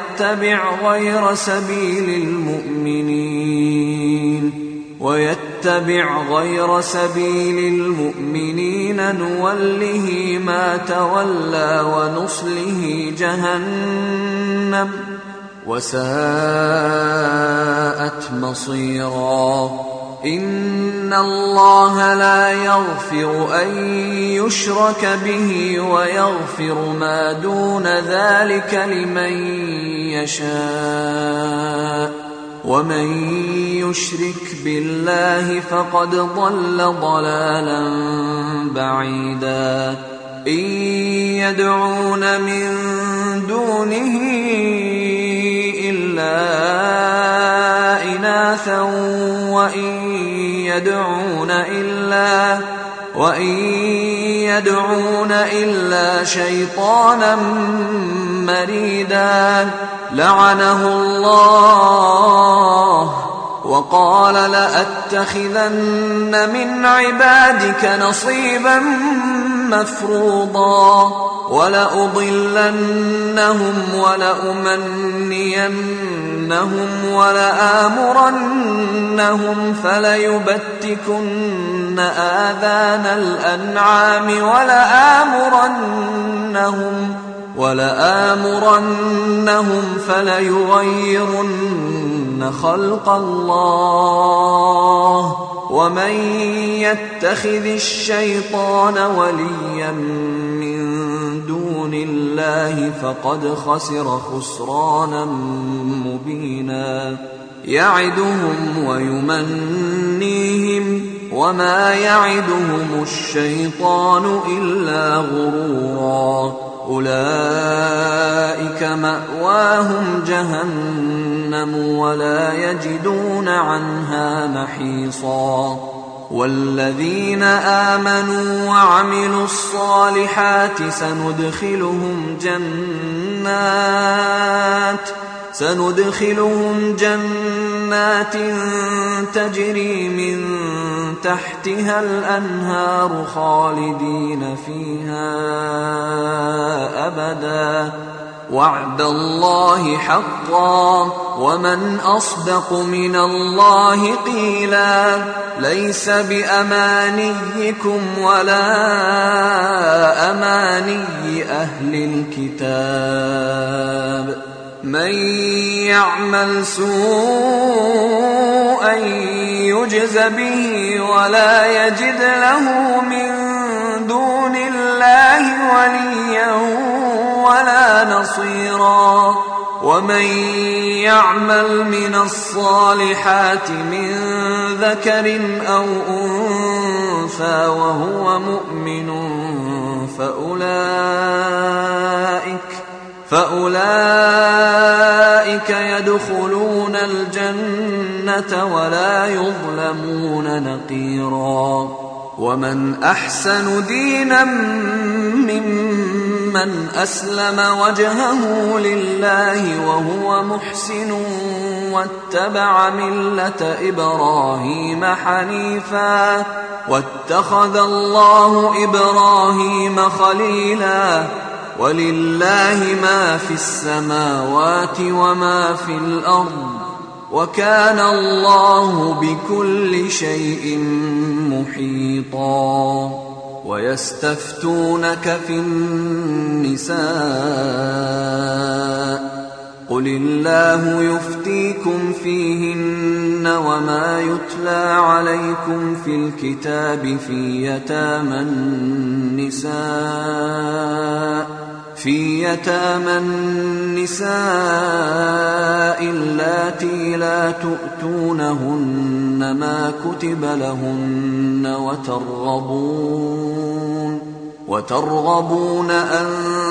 ويتبع غير سبيل المؤمنين نوله ما تولى ونصله جهنم وساءت مصيرا إن الله لا يغفر أن يشرك به ويغفر ما دون ذلك لمن يشاء ومن يشرك بالله فقد ضل ضلالا بعيدا إن يدعون من دونه إلا إناثا وإن يدعون إلا شيطانا مريدا لعنه الله وقال لأتخذن من عبادك نصيبا مفروضا ولأضلنهم ولأمنينهم ولآمرنهم فليبتكن آذان الأنعام ولآمرنهم فليغيرن خلق الله ومن يتخذ الشيطان وليا من دون الله فقد خسر خسرانا مبينا يعدهم ويمنيهم وما يعدهم الشيطان إلا غرورا أولئك مأواهم جهنم ولا يجدون عنها محيصا والذين آمنوا وعملوا الصالحات سندخلهم سندخلهم جنات تجري من تحتها الأنهار خالدين فيها أبدا وعد الله حقا ومن أصدق من الله قيلا ليس بأمانيكم ولا أماني أهل الكتاب من يعمل سوءا يجز به ولا يجد له من دون الله وليا ولا نصيرا ومن يعمل من الصالحات من ذكر أو أنثى وهو مؤمن فأولئك يدخلون الجنة ولا يظلمون نقيرا ومن أحسن دينا ممن أسلم وجهه لله وهو محسن واتبع ملة إبراهيم حنيفا واتخذ الله إبراهيم خليلا ولله ما في السماوات وما في الأرض وكان الله بكل شيء محيطا ويستفتونك في النساء قل الله يفتيكم فيهن وما يتلى عليكم في الكتاب في يتامى النساء اللاتي لا تؤتونهن ما كتب لهن وترغبون أن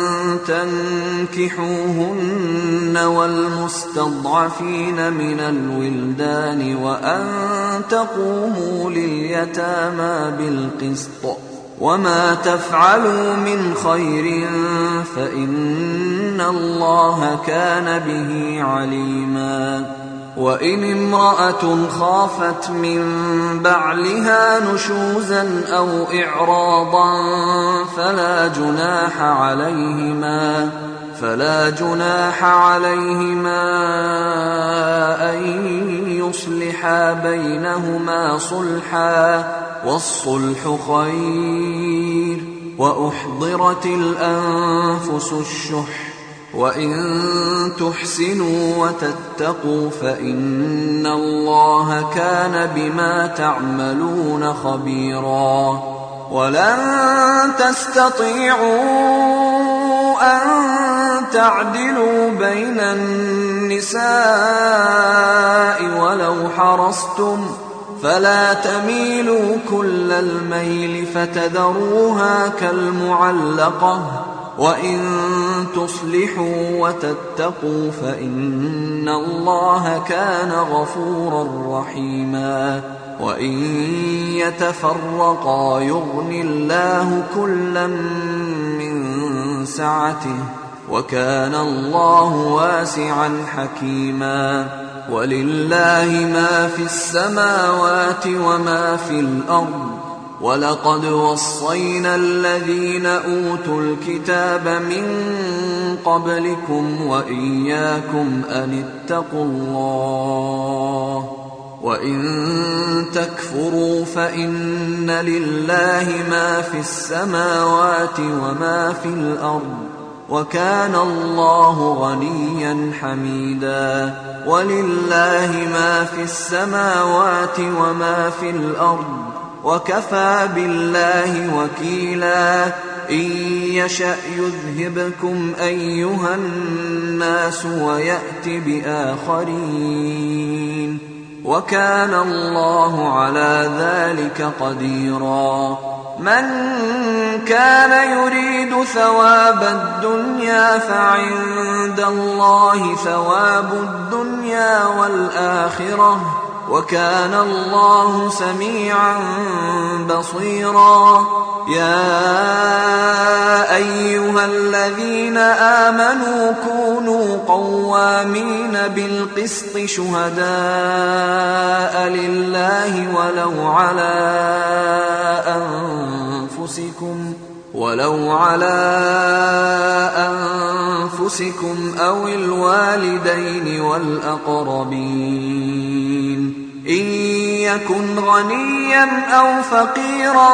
تنكحوهن والمستضعفين من الولدان وأن تقوموا لليتامى بالقسط وما تفعلوا من خير فإن الله كان به عليما وإن امرأة خافت من بعلها نشوزا أو إعراضا فلا جناح عليهما أن يصلحا بينهما صلحا والصلح خير وأحضرت الأنفس الشح وإن تحسنوا وتتقوا فإن الله كان بما تعملون خبيرا ولن تستطيعوا أن تعدلوا بين النساء ولو حرصتم فلا تميلوا كل الميل فتذروها كالمعلقة وإن تصلحوا وتتقوا فإن الله كان غفورا رحيما وإن يتفرقا يغن الله كلا من سعته وكان الله واسعا حكيما ولله ما في السماوات وما في الأرض ولقد وصينا الذين أوتوا الكتاب من قبلكم وإياكم أن اتقوا الله وإن تكفروا فإن لله ما في السماوات وما في الأرض وكان الله غنيا حميدا ولله ما في السماوات وما في الأرض وكفى بالله وكيلا إن يشأ يذهبكم أيها الناس ويأت بآخرين وكان الله على ذلك قديرا من كان يريد ثواب الدنيا فعند الله ثواب الدنيا والآخرة وكان الله سميعا بصيرا يا أيها الذين آمنوا كونوا قوامين بالقسط شهداء لله ولو على أنفسكم أو الوالدين والأقربين إن يكن غنيا أو فقيرا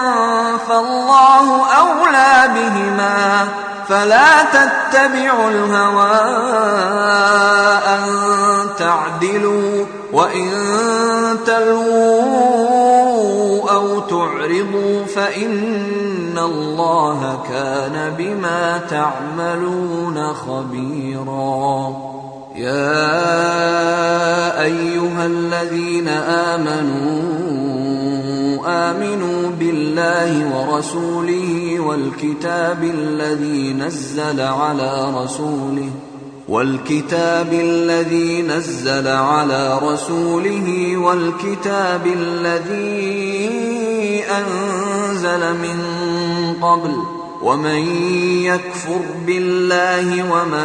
فالله أولى بهما فلا تتبعوا الهوى أن تعدلوا وإن تلووا أو تعرضوا فإن الله كان بما تعملون خبيرا يا أيها الذين آمنوا بالله ورسوله والكتاب الذي نزل على رسوله والكتاب الذي أنزل من قبل ومن يكفر بالله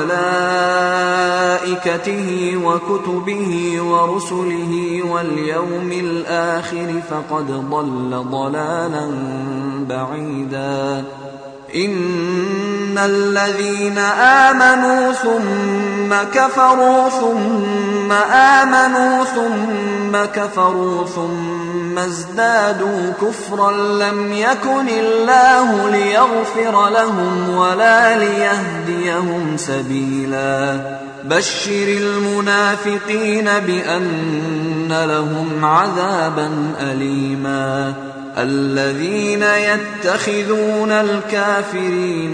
وملائكته وكتبه ورسله واليوم الآخر فقد ضل ضلالا بعيدا إن الذين آمنوا ثم كفروا ثم آمنوا ثم كفروا ثم ازدادوا كفرا لم يكن الله ليغفر لهم ولا ليهديهم سبيلا بشر المنافقين بأن لهم عذابا أليما الذين يتخذون الكافرين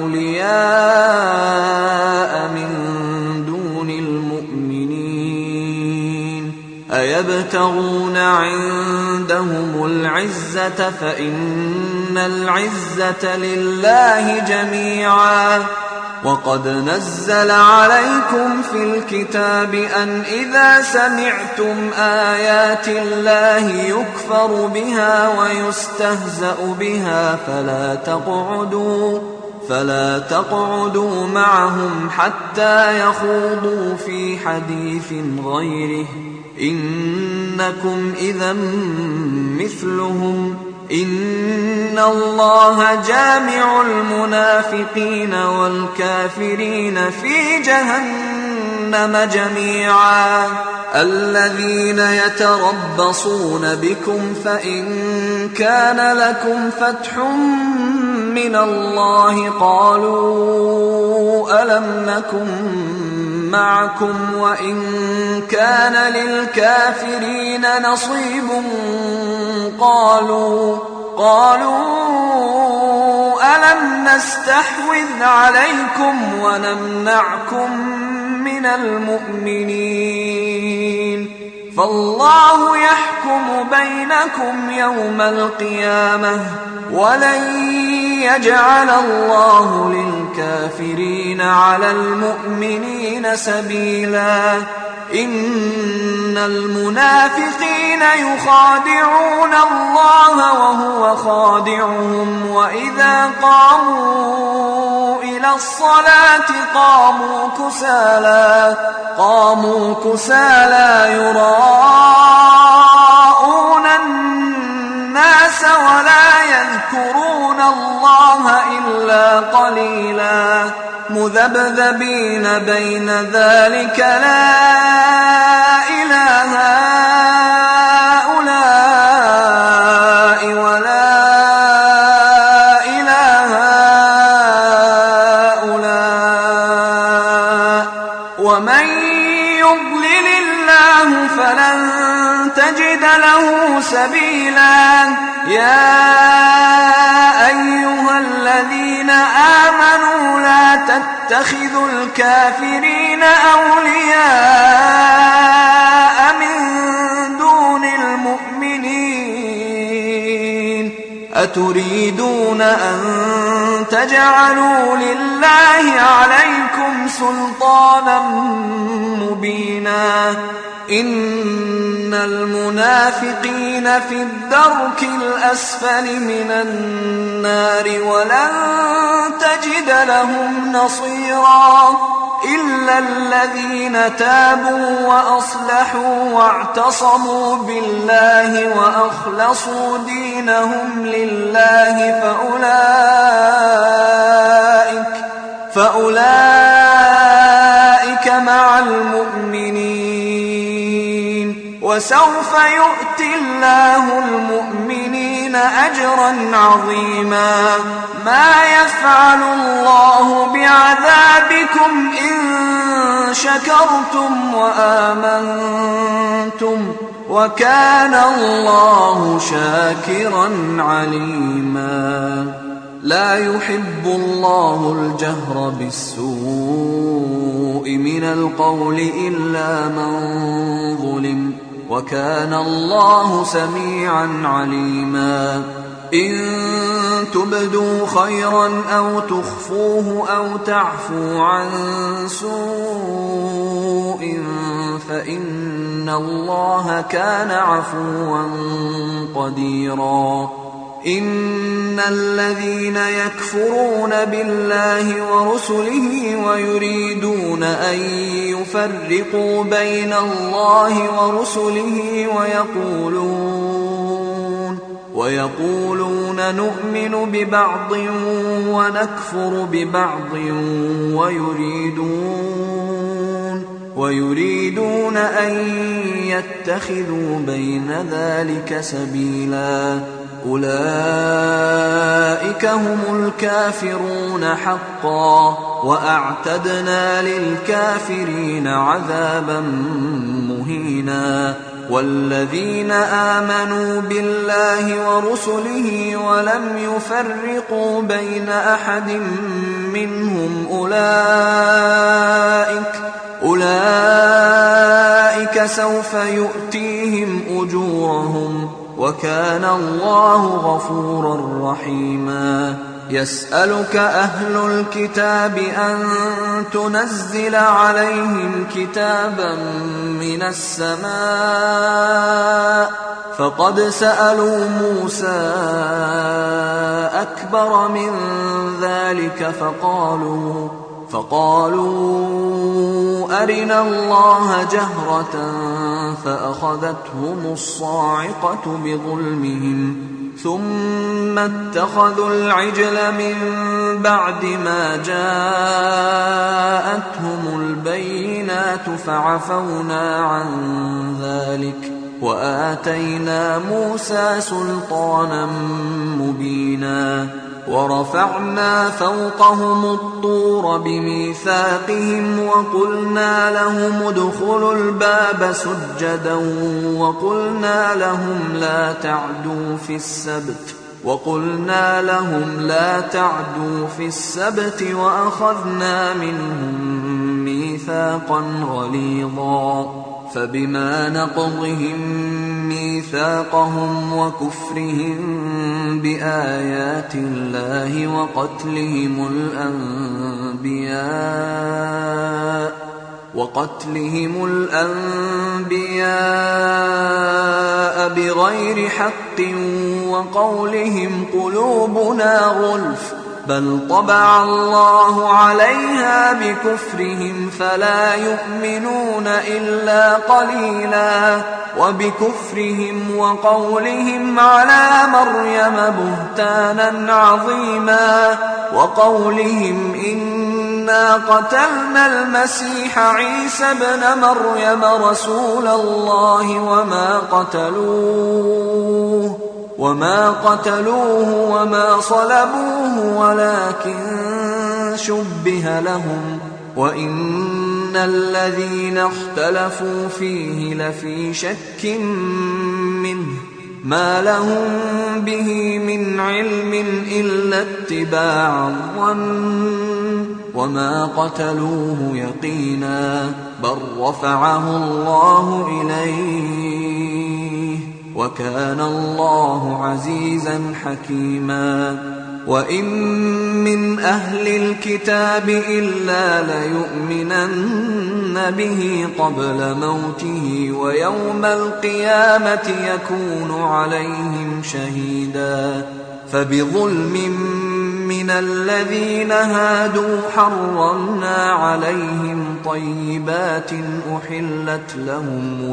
أولياء من دون المؤمنين أيبتغون عندهم العزة فإن العزة لله جميعا وقد نزل عليكم في الكتاب أن إذا سمعتم آيات الله يكفر بها ويستهزأ بها فلا تقعدوا معهم حتى يخوضوا في حديث غيره إنكم إذا مثلهم إن الله جامع المنافقين والكافرين في جهنم جميعا الذين يتربصون بكم فإن كان لكم فتح من الله قالوا ألم نكن معكم وإن كان للكافرين نصيب قالوا ألم نستحوذ عليكم ونمنعكم من المؤمنين فالله يحكم بينكم يوم القيامة ولن يجعل الله للكافرين على المؤمنين سبيلا إن المنافقين يخادعون الله وهو خادعهم وإذا قاموا إلى الصلاة قاموا كسالى يراءون الناس ولا يذكرون الله إلا قليلا مذبذبين بين ذلك لا إله هؤلاء ولا إله هؤلاء ومن يضلل الله فلن تجد له سبيلا يا أيها الذين آمنوا لا تتخذوا الكافرين أولياء من دون المؤمنين أتريدون أن تجعلوا لله عليكم سلطانا مبينا إن المنافقين في الدرك الأسفل من النار ولن تجد لهم نصيرا إلا الذين تابوا وأصلحوا واعتصموا بالله وأخلصوا دينهم لله فأولئك مع المؤمنين وسوف يؤتي الله المؤمنين أجرا عظيما. ما يفعل الله بعذابكم إن شكرتم وآمنتم وكان الله شاكرا عليما. لا يحب الله الجهر بالسوء من القول إلا من ظلم وكان الله سميعا عليما. إن تبدوا خيرا أو تخفوه أو تعفوا عن سوء فإن الله كان عفوا قديرا. إن الذين يكفرون بالله ورسله ويريدون أن يفرقوا بين الله ورسله ويقولون نؤمن ببعض ونكفر ببعض ويريدون أن يتخذوا بين ذلك سبيلا. أولئك هم الكافرون حقا وأعتدنا للكافرين عذابا مهينا. والذين آمنوا بالله ورسله ولم يفرقوا بين أحد منهم أولئك سوف يؤتيهم أجورهم وكان الله غفورا رحيما. يسألك أهل الكتاب أن تنزل عليهم كتابا من السماء فقد سألوا موسى أكبر من ذلك فقالوا أرنا الله جهرة فأخذتهم الصاعقة بظلمهم ثم اتخذوا العجل من بعد ما جاءتهم البينات فعفونا عن ذلك وآتينا موسى سلطانا مبينا. ورفعنا فوقهم الطور بميثاقهم وقلنا لهم ادخلوا الباب سجدا وقلنا لهم لا تعدوا في السبت وأخذنا منهم ميثاقا غليظا. فبما نقضهم ميثاقهم وكفرهم بآيات الله وقتلهم الأنبياء بغير حق وقولهم قلوبنا غلف بل طبع الله عليها بكفرهم فلا يؤمنون إلا قليلا. وبكفرهم وقولهم على مريم بهتانا عظيما وقولهم إنا قتلنا المسيح عيسى ابن مريم رسول الله وما قتلوه وما صلبوه ولكن شبه لهم وإن الذين اختلفوا فيه لفي شك منه ما لهم به من علم إلا اتباع الظن وما قتلوه يقينا بل رفعه الله إليه وكان الله عزيزا حكيما. وإن من أهل الكتاب إلا ليؤمنن به قبل موته ويوم القيامة يكون عليهم شهيدا. فبظلم من الذين هادوا حرمنا عليهم طيبات أحلت لهم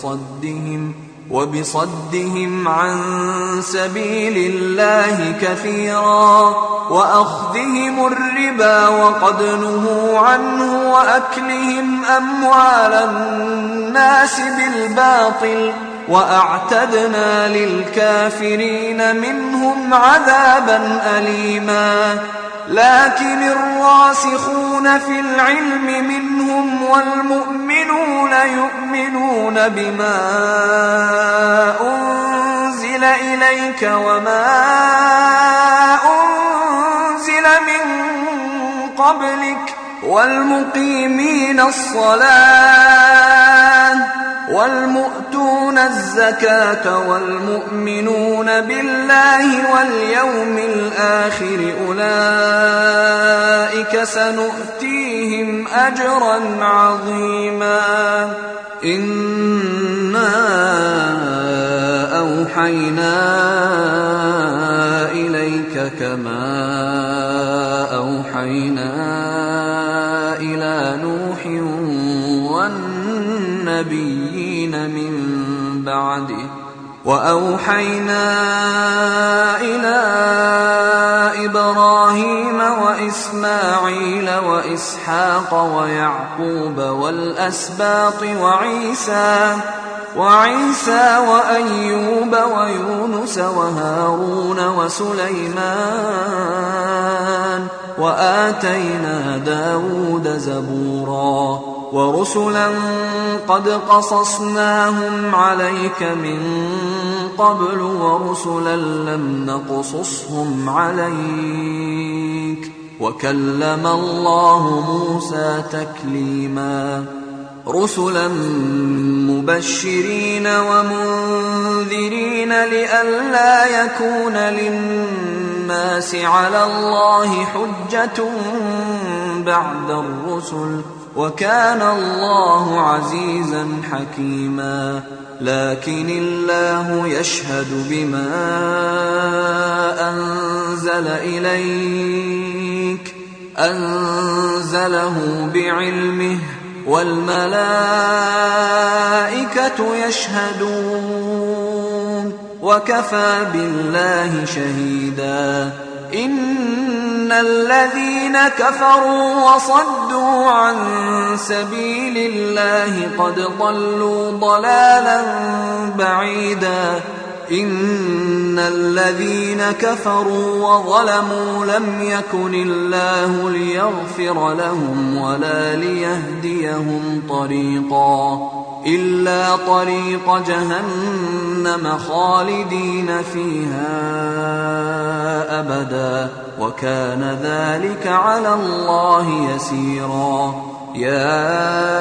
وبصدهم عن سبيل الله كثيرا وأخذهم الربا وقد نهوا عنه وأكلهم أموال الناس بالباطل وأعتدنا للكافرين منهم عذابا أليما. لكن الراسخون في العلم منهم والمؤمنون يؤمنون بما أنزل إليك وما أنزل من قبلك والمقيمين الصلاة والمؤتون الزكاة والمؤمنون بالله واليوم الآخر أولئك سنؤتيهم أجرا عظيما. إنا أوحينا إليك كما أوحينا إلى نوح والنبيين من بعده وأوحينا إلى إبراهيم وإسماعيل وإسحاق ويعقوب والأسباط وعيسى وأيوب ويونس وهارون وسليمان وآتينا داود زبورا ورسلا قد قصصناهم عليك من قبل ورسلا لم نقصصهم عليك وكلم الله موسى تكليما. رسلا مبشرين ومنذرين لئلا يكون للناس على الله حجة بعد الرسل وكان الله عزيزا حكيما. لكن الله يشهد بما أنزل إليك أنزله بعلمه والملائكة يشهدون وكفى بالله شهيدا. إن الذين كفروا وصدوا عن سبيل الله قد ضلوا ضلالا بعيدا. إن الذين كفروا وظلموا لم يكن الله ليغفر لهم ولا ليهديهم طريقا إلا طريق جهنم خالدين فيها أبدا وكان ذلك على الله يسيرا. يا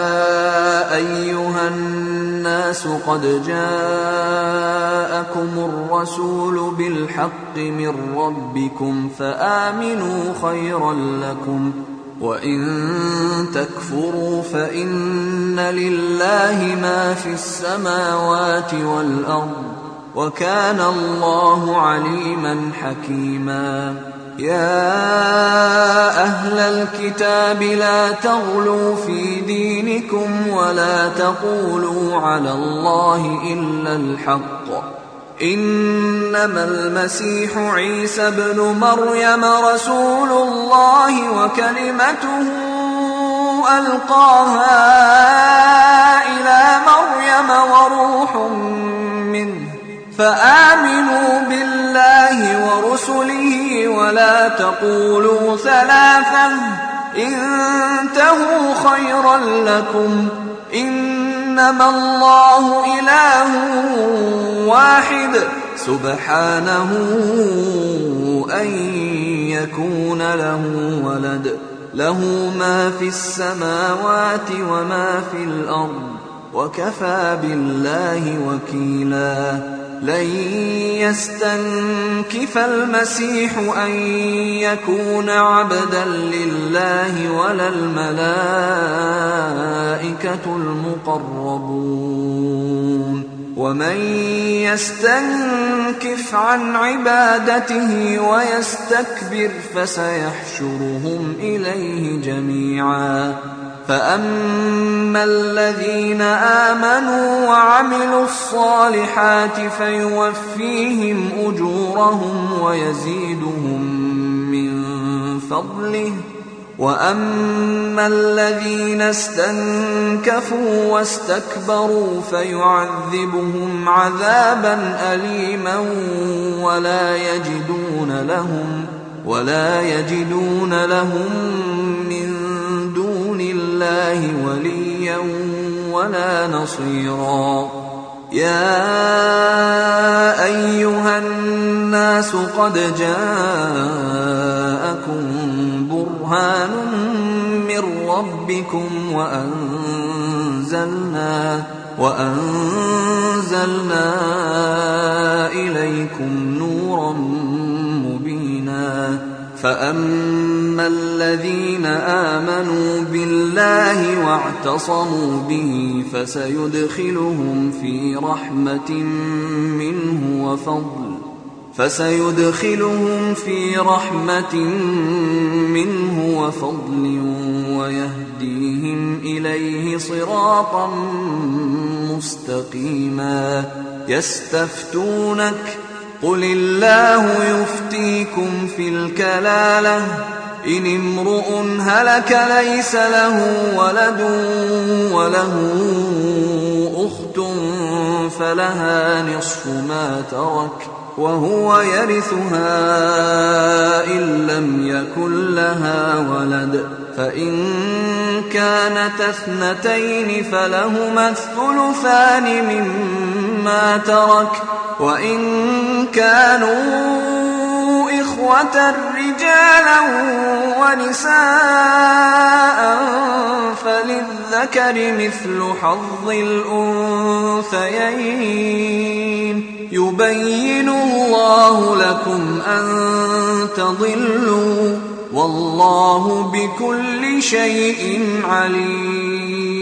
أيها الناس قد جاءكم الرسول بالحق من ربكم فآمنوا خيرا لكم وإن تكفروا فإن لله ما في السماوات والأرض وكان الله عليما حكيما. يا أهل الكتاب لا تغلوا في دينكم ولا تقولوا على الله إلا الحق إنما المسيح عيسى ابن مريم رسول الله وكلمته ألقاها إلى مريم وروح منه فآمنوا بالله ورسله ولا تقولوا ثلاثة انتهوا خيرا لكم إنما الله إله واحد سبحانه أن يكون له ولد له ما في السماوات وما في الأرض وكفى بالله وكيلا لن يستنكف المسيح أن يكون عبدا لله ولا الملائكة المقربون ومن يستنكف عن عبادته ويستكبر فسيحشرهم إليه جميعا فأما الذين آمنوا وعملوا الصالحات فيوفيهم أجورهم ويزيدهم من فضله وأما الذين استنكفوا واستكبروا فيعذبهم عذابا أليما ولا يجدون لهم من دون الله وليا ولا نصيرا يا أيها الناس قد جاءكم برهان من ربكم وأنزلنا إليكم نورا مبينا فأما الذين آمنوا بالله واعتصموا به فسيدخلهم في رحمة منه وفضل ويهديهم إليه صراطا مستقيما يستفتونك قل الله يفتيكم في الكلالة إن امرؤ هلك ليس له ولد وله أخت فلها نصف ما ترك وهو يرثها إن لم يكن لها ولد فإن كانت اثنتين فلهما الثلثان مما ترك وإن كانوا إخوة رجالا ونساء فللذكر مثل حظ الأنثيين يبين الله لكم أن تضلوا والله بكل شيء عليم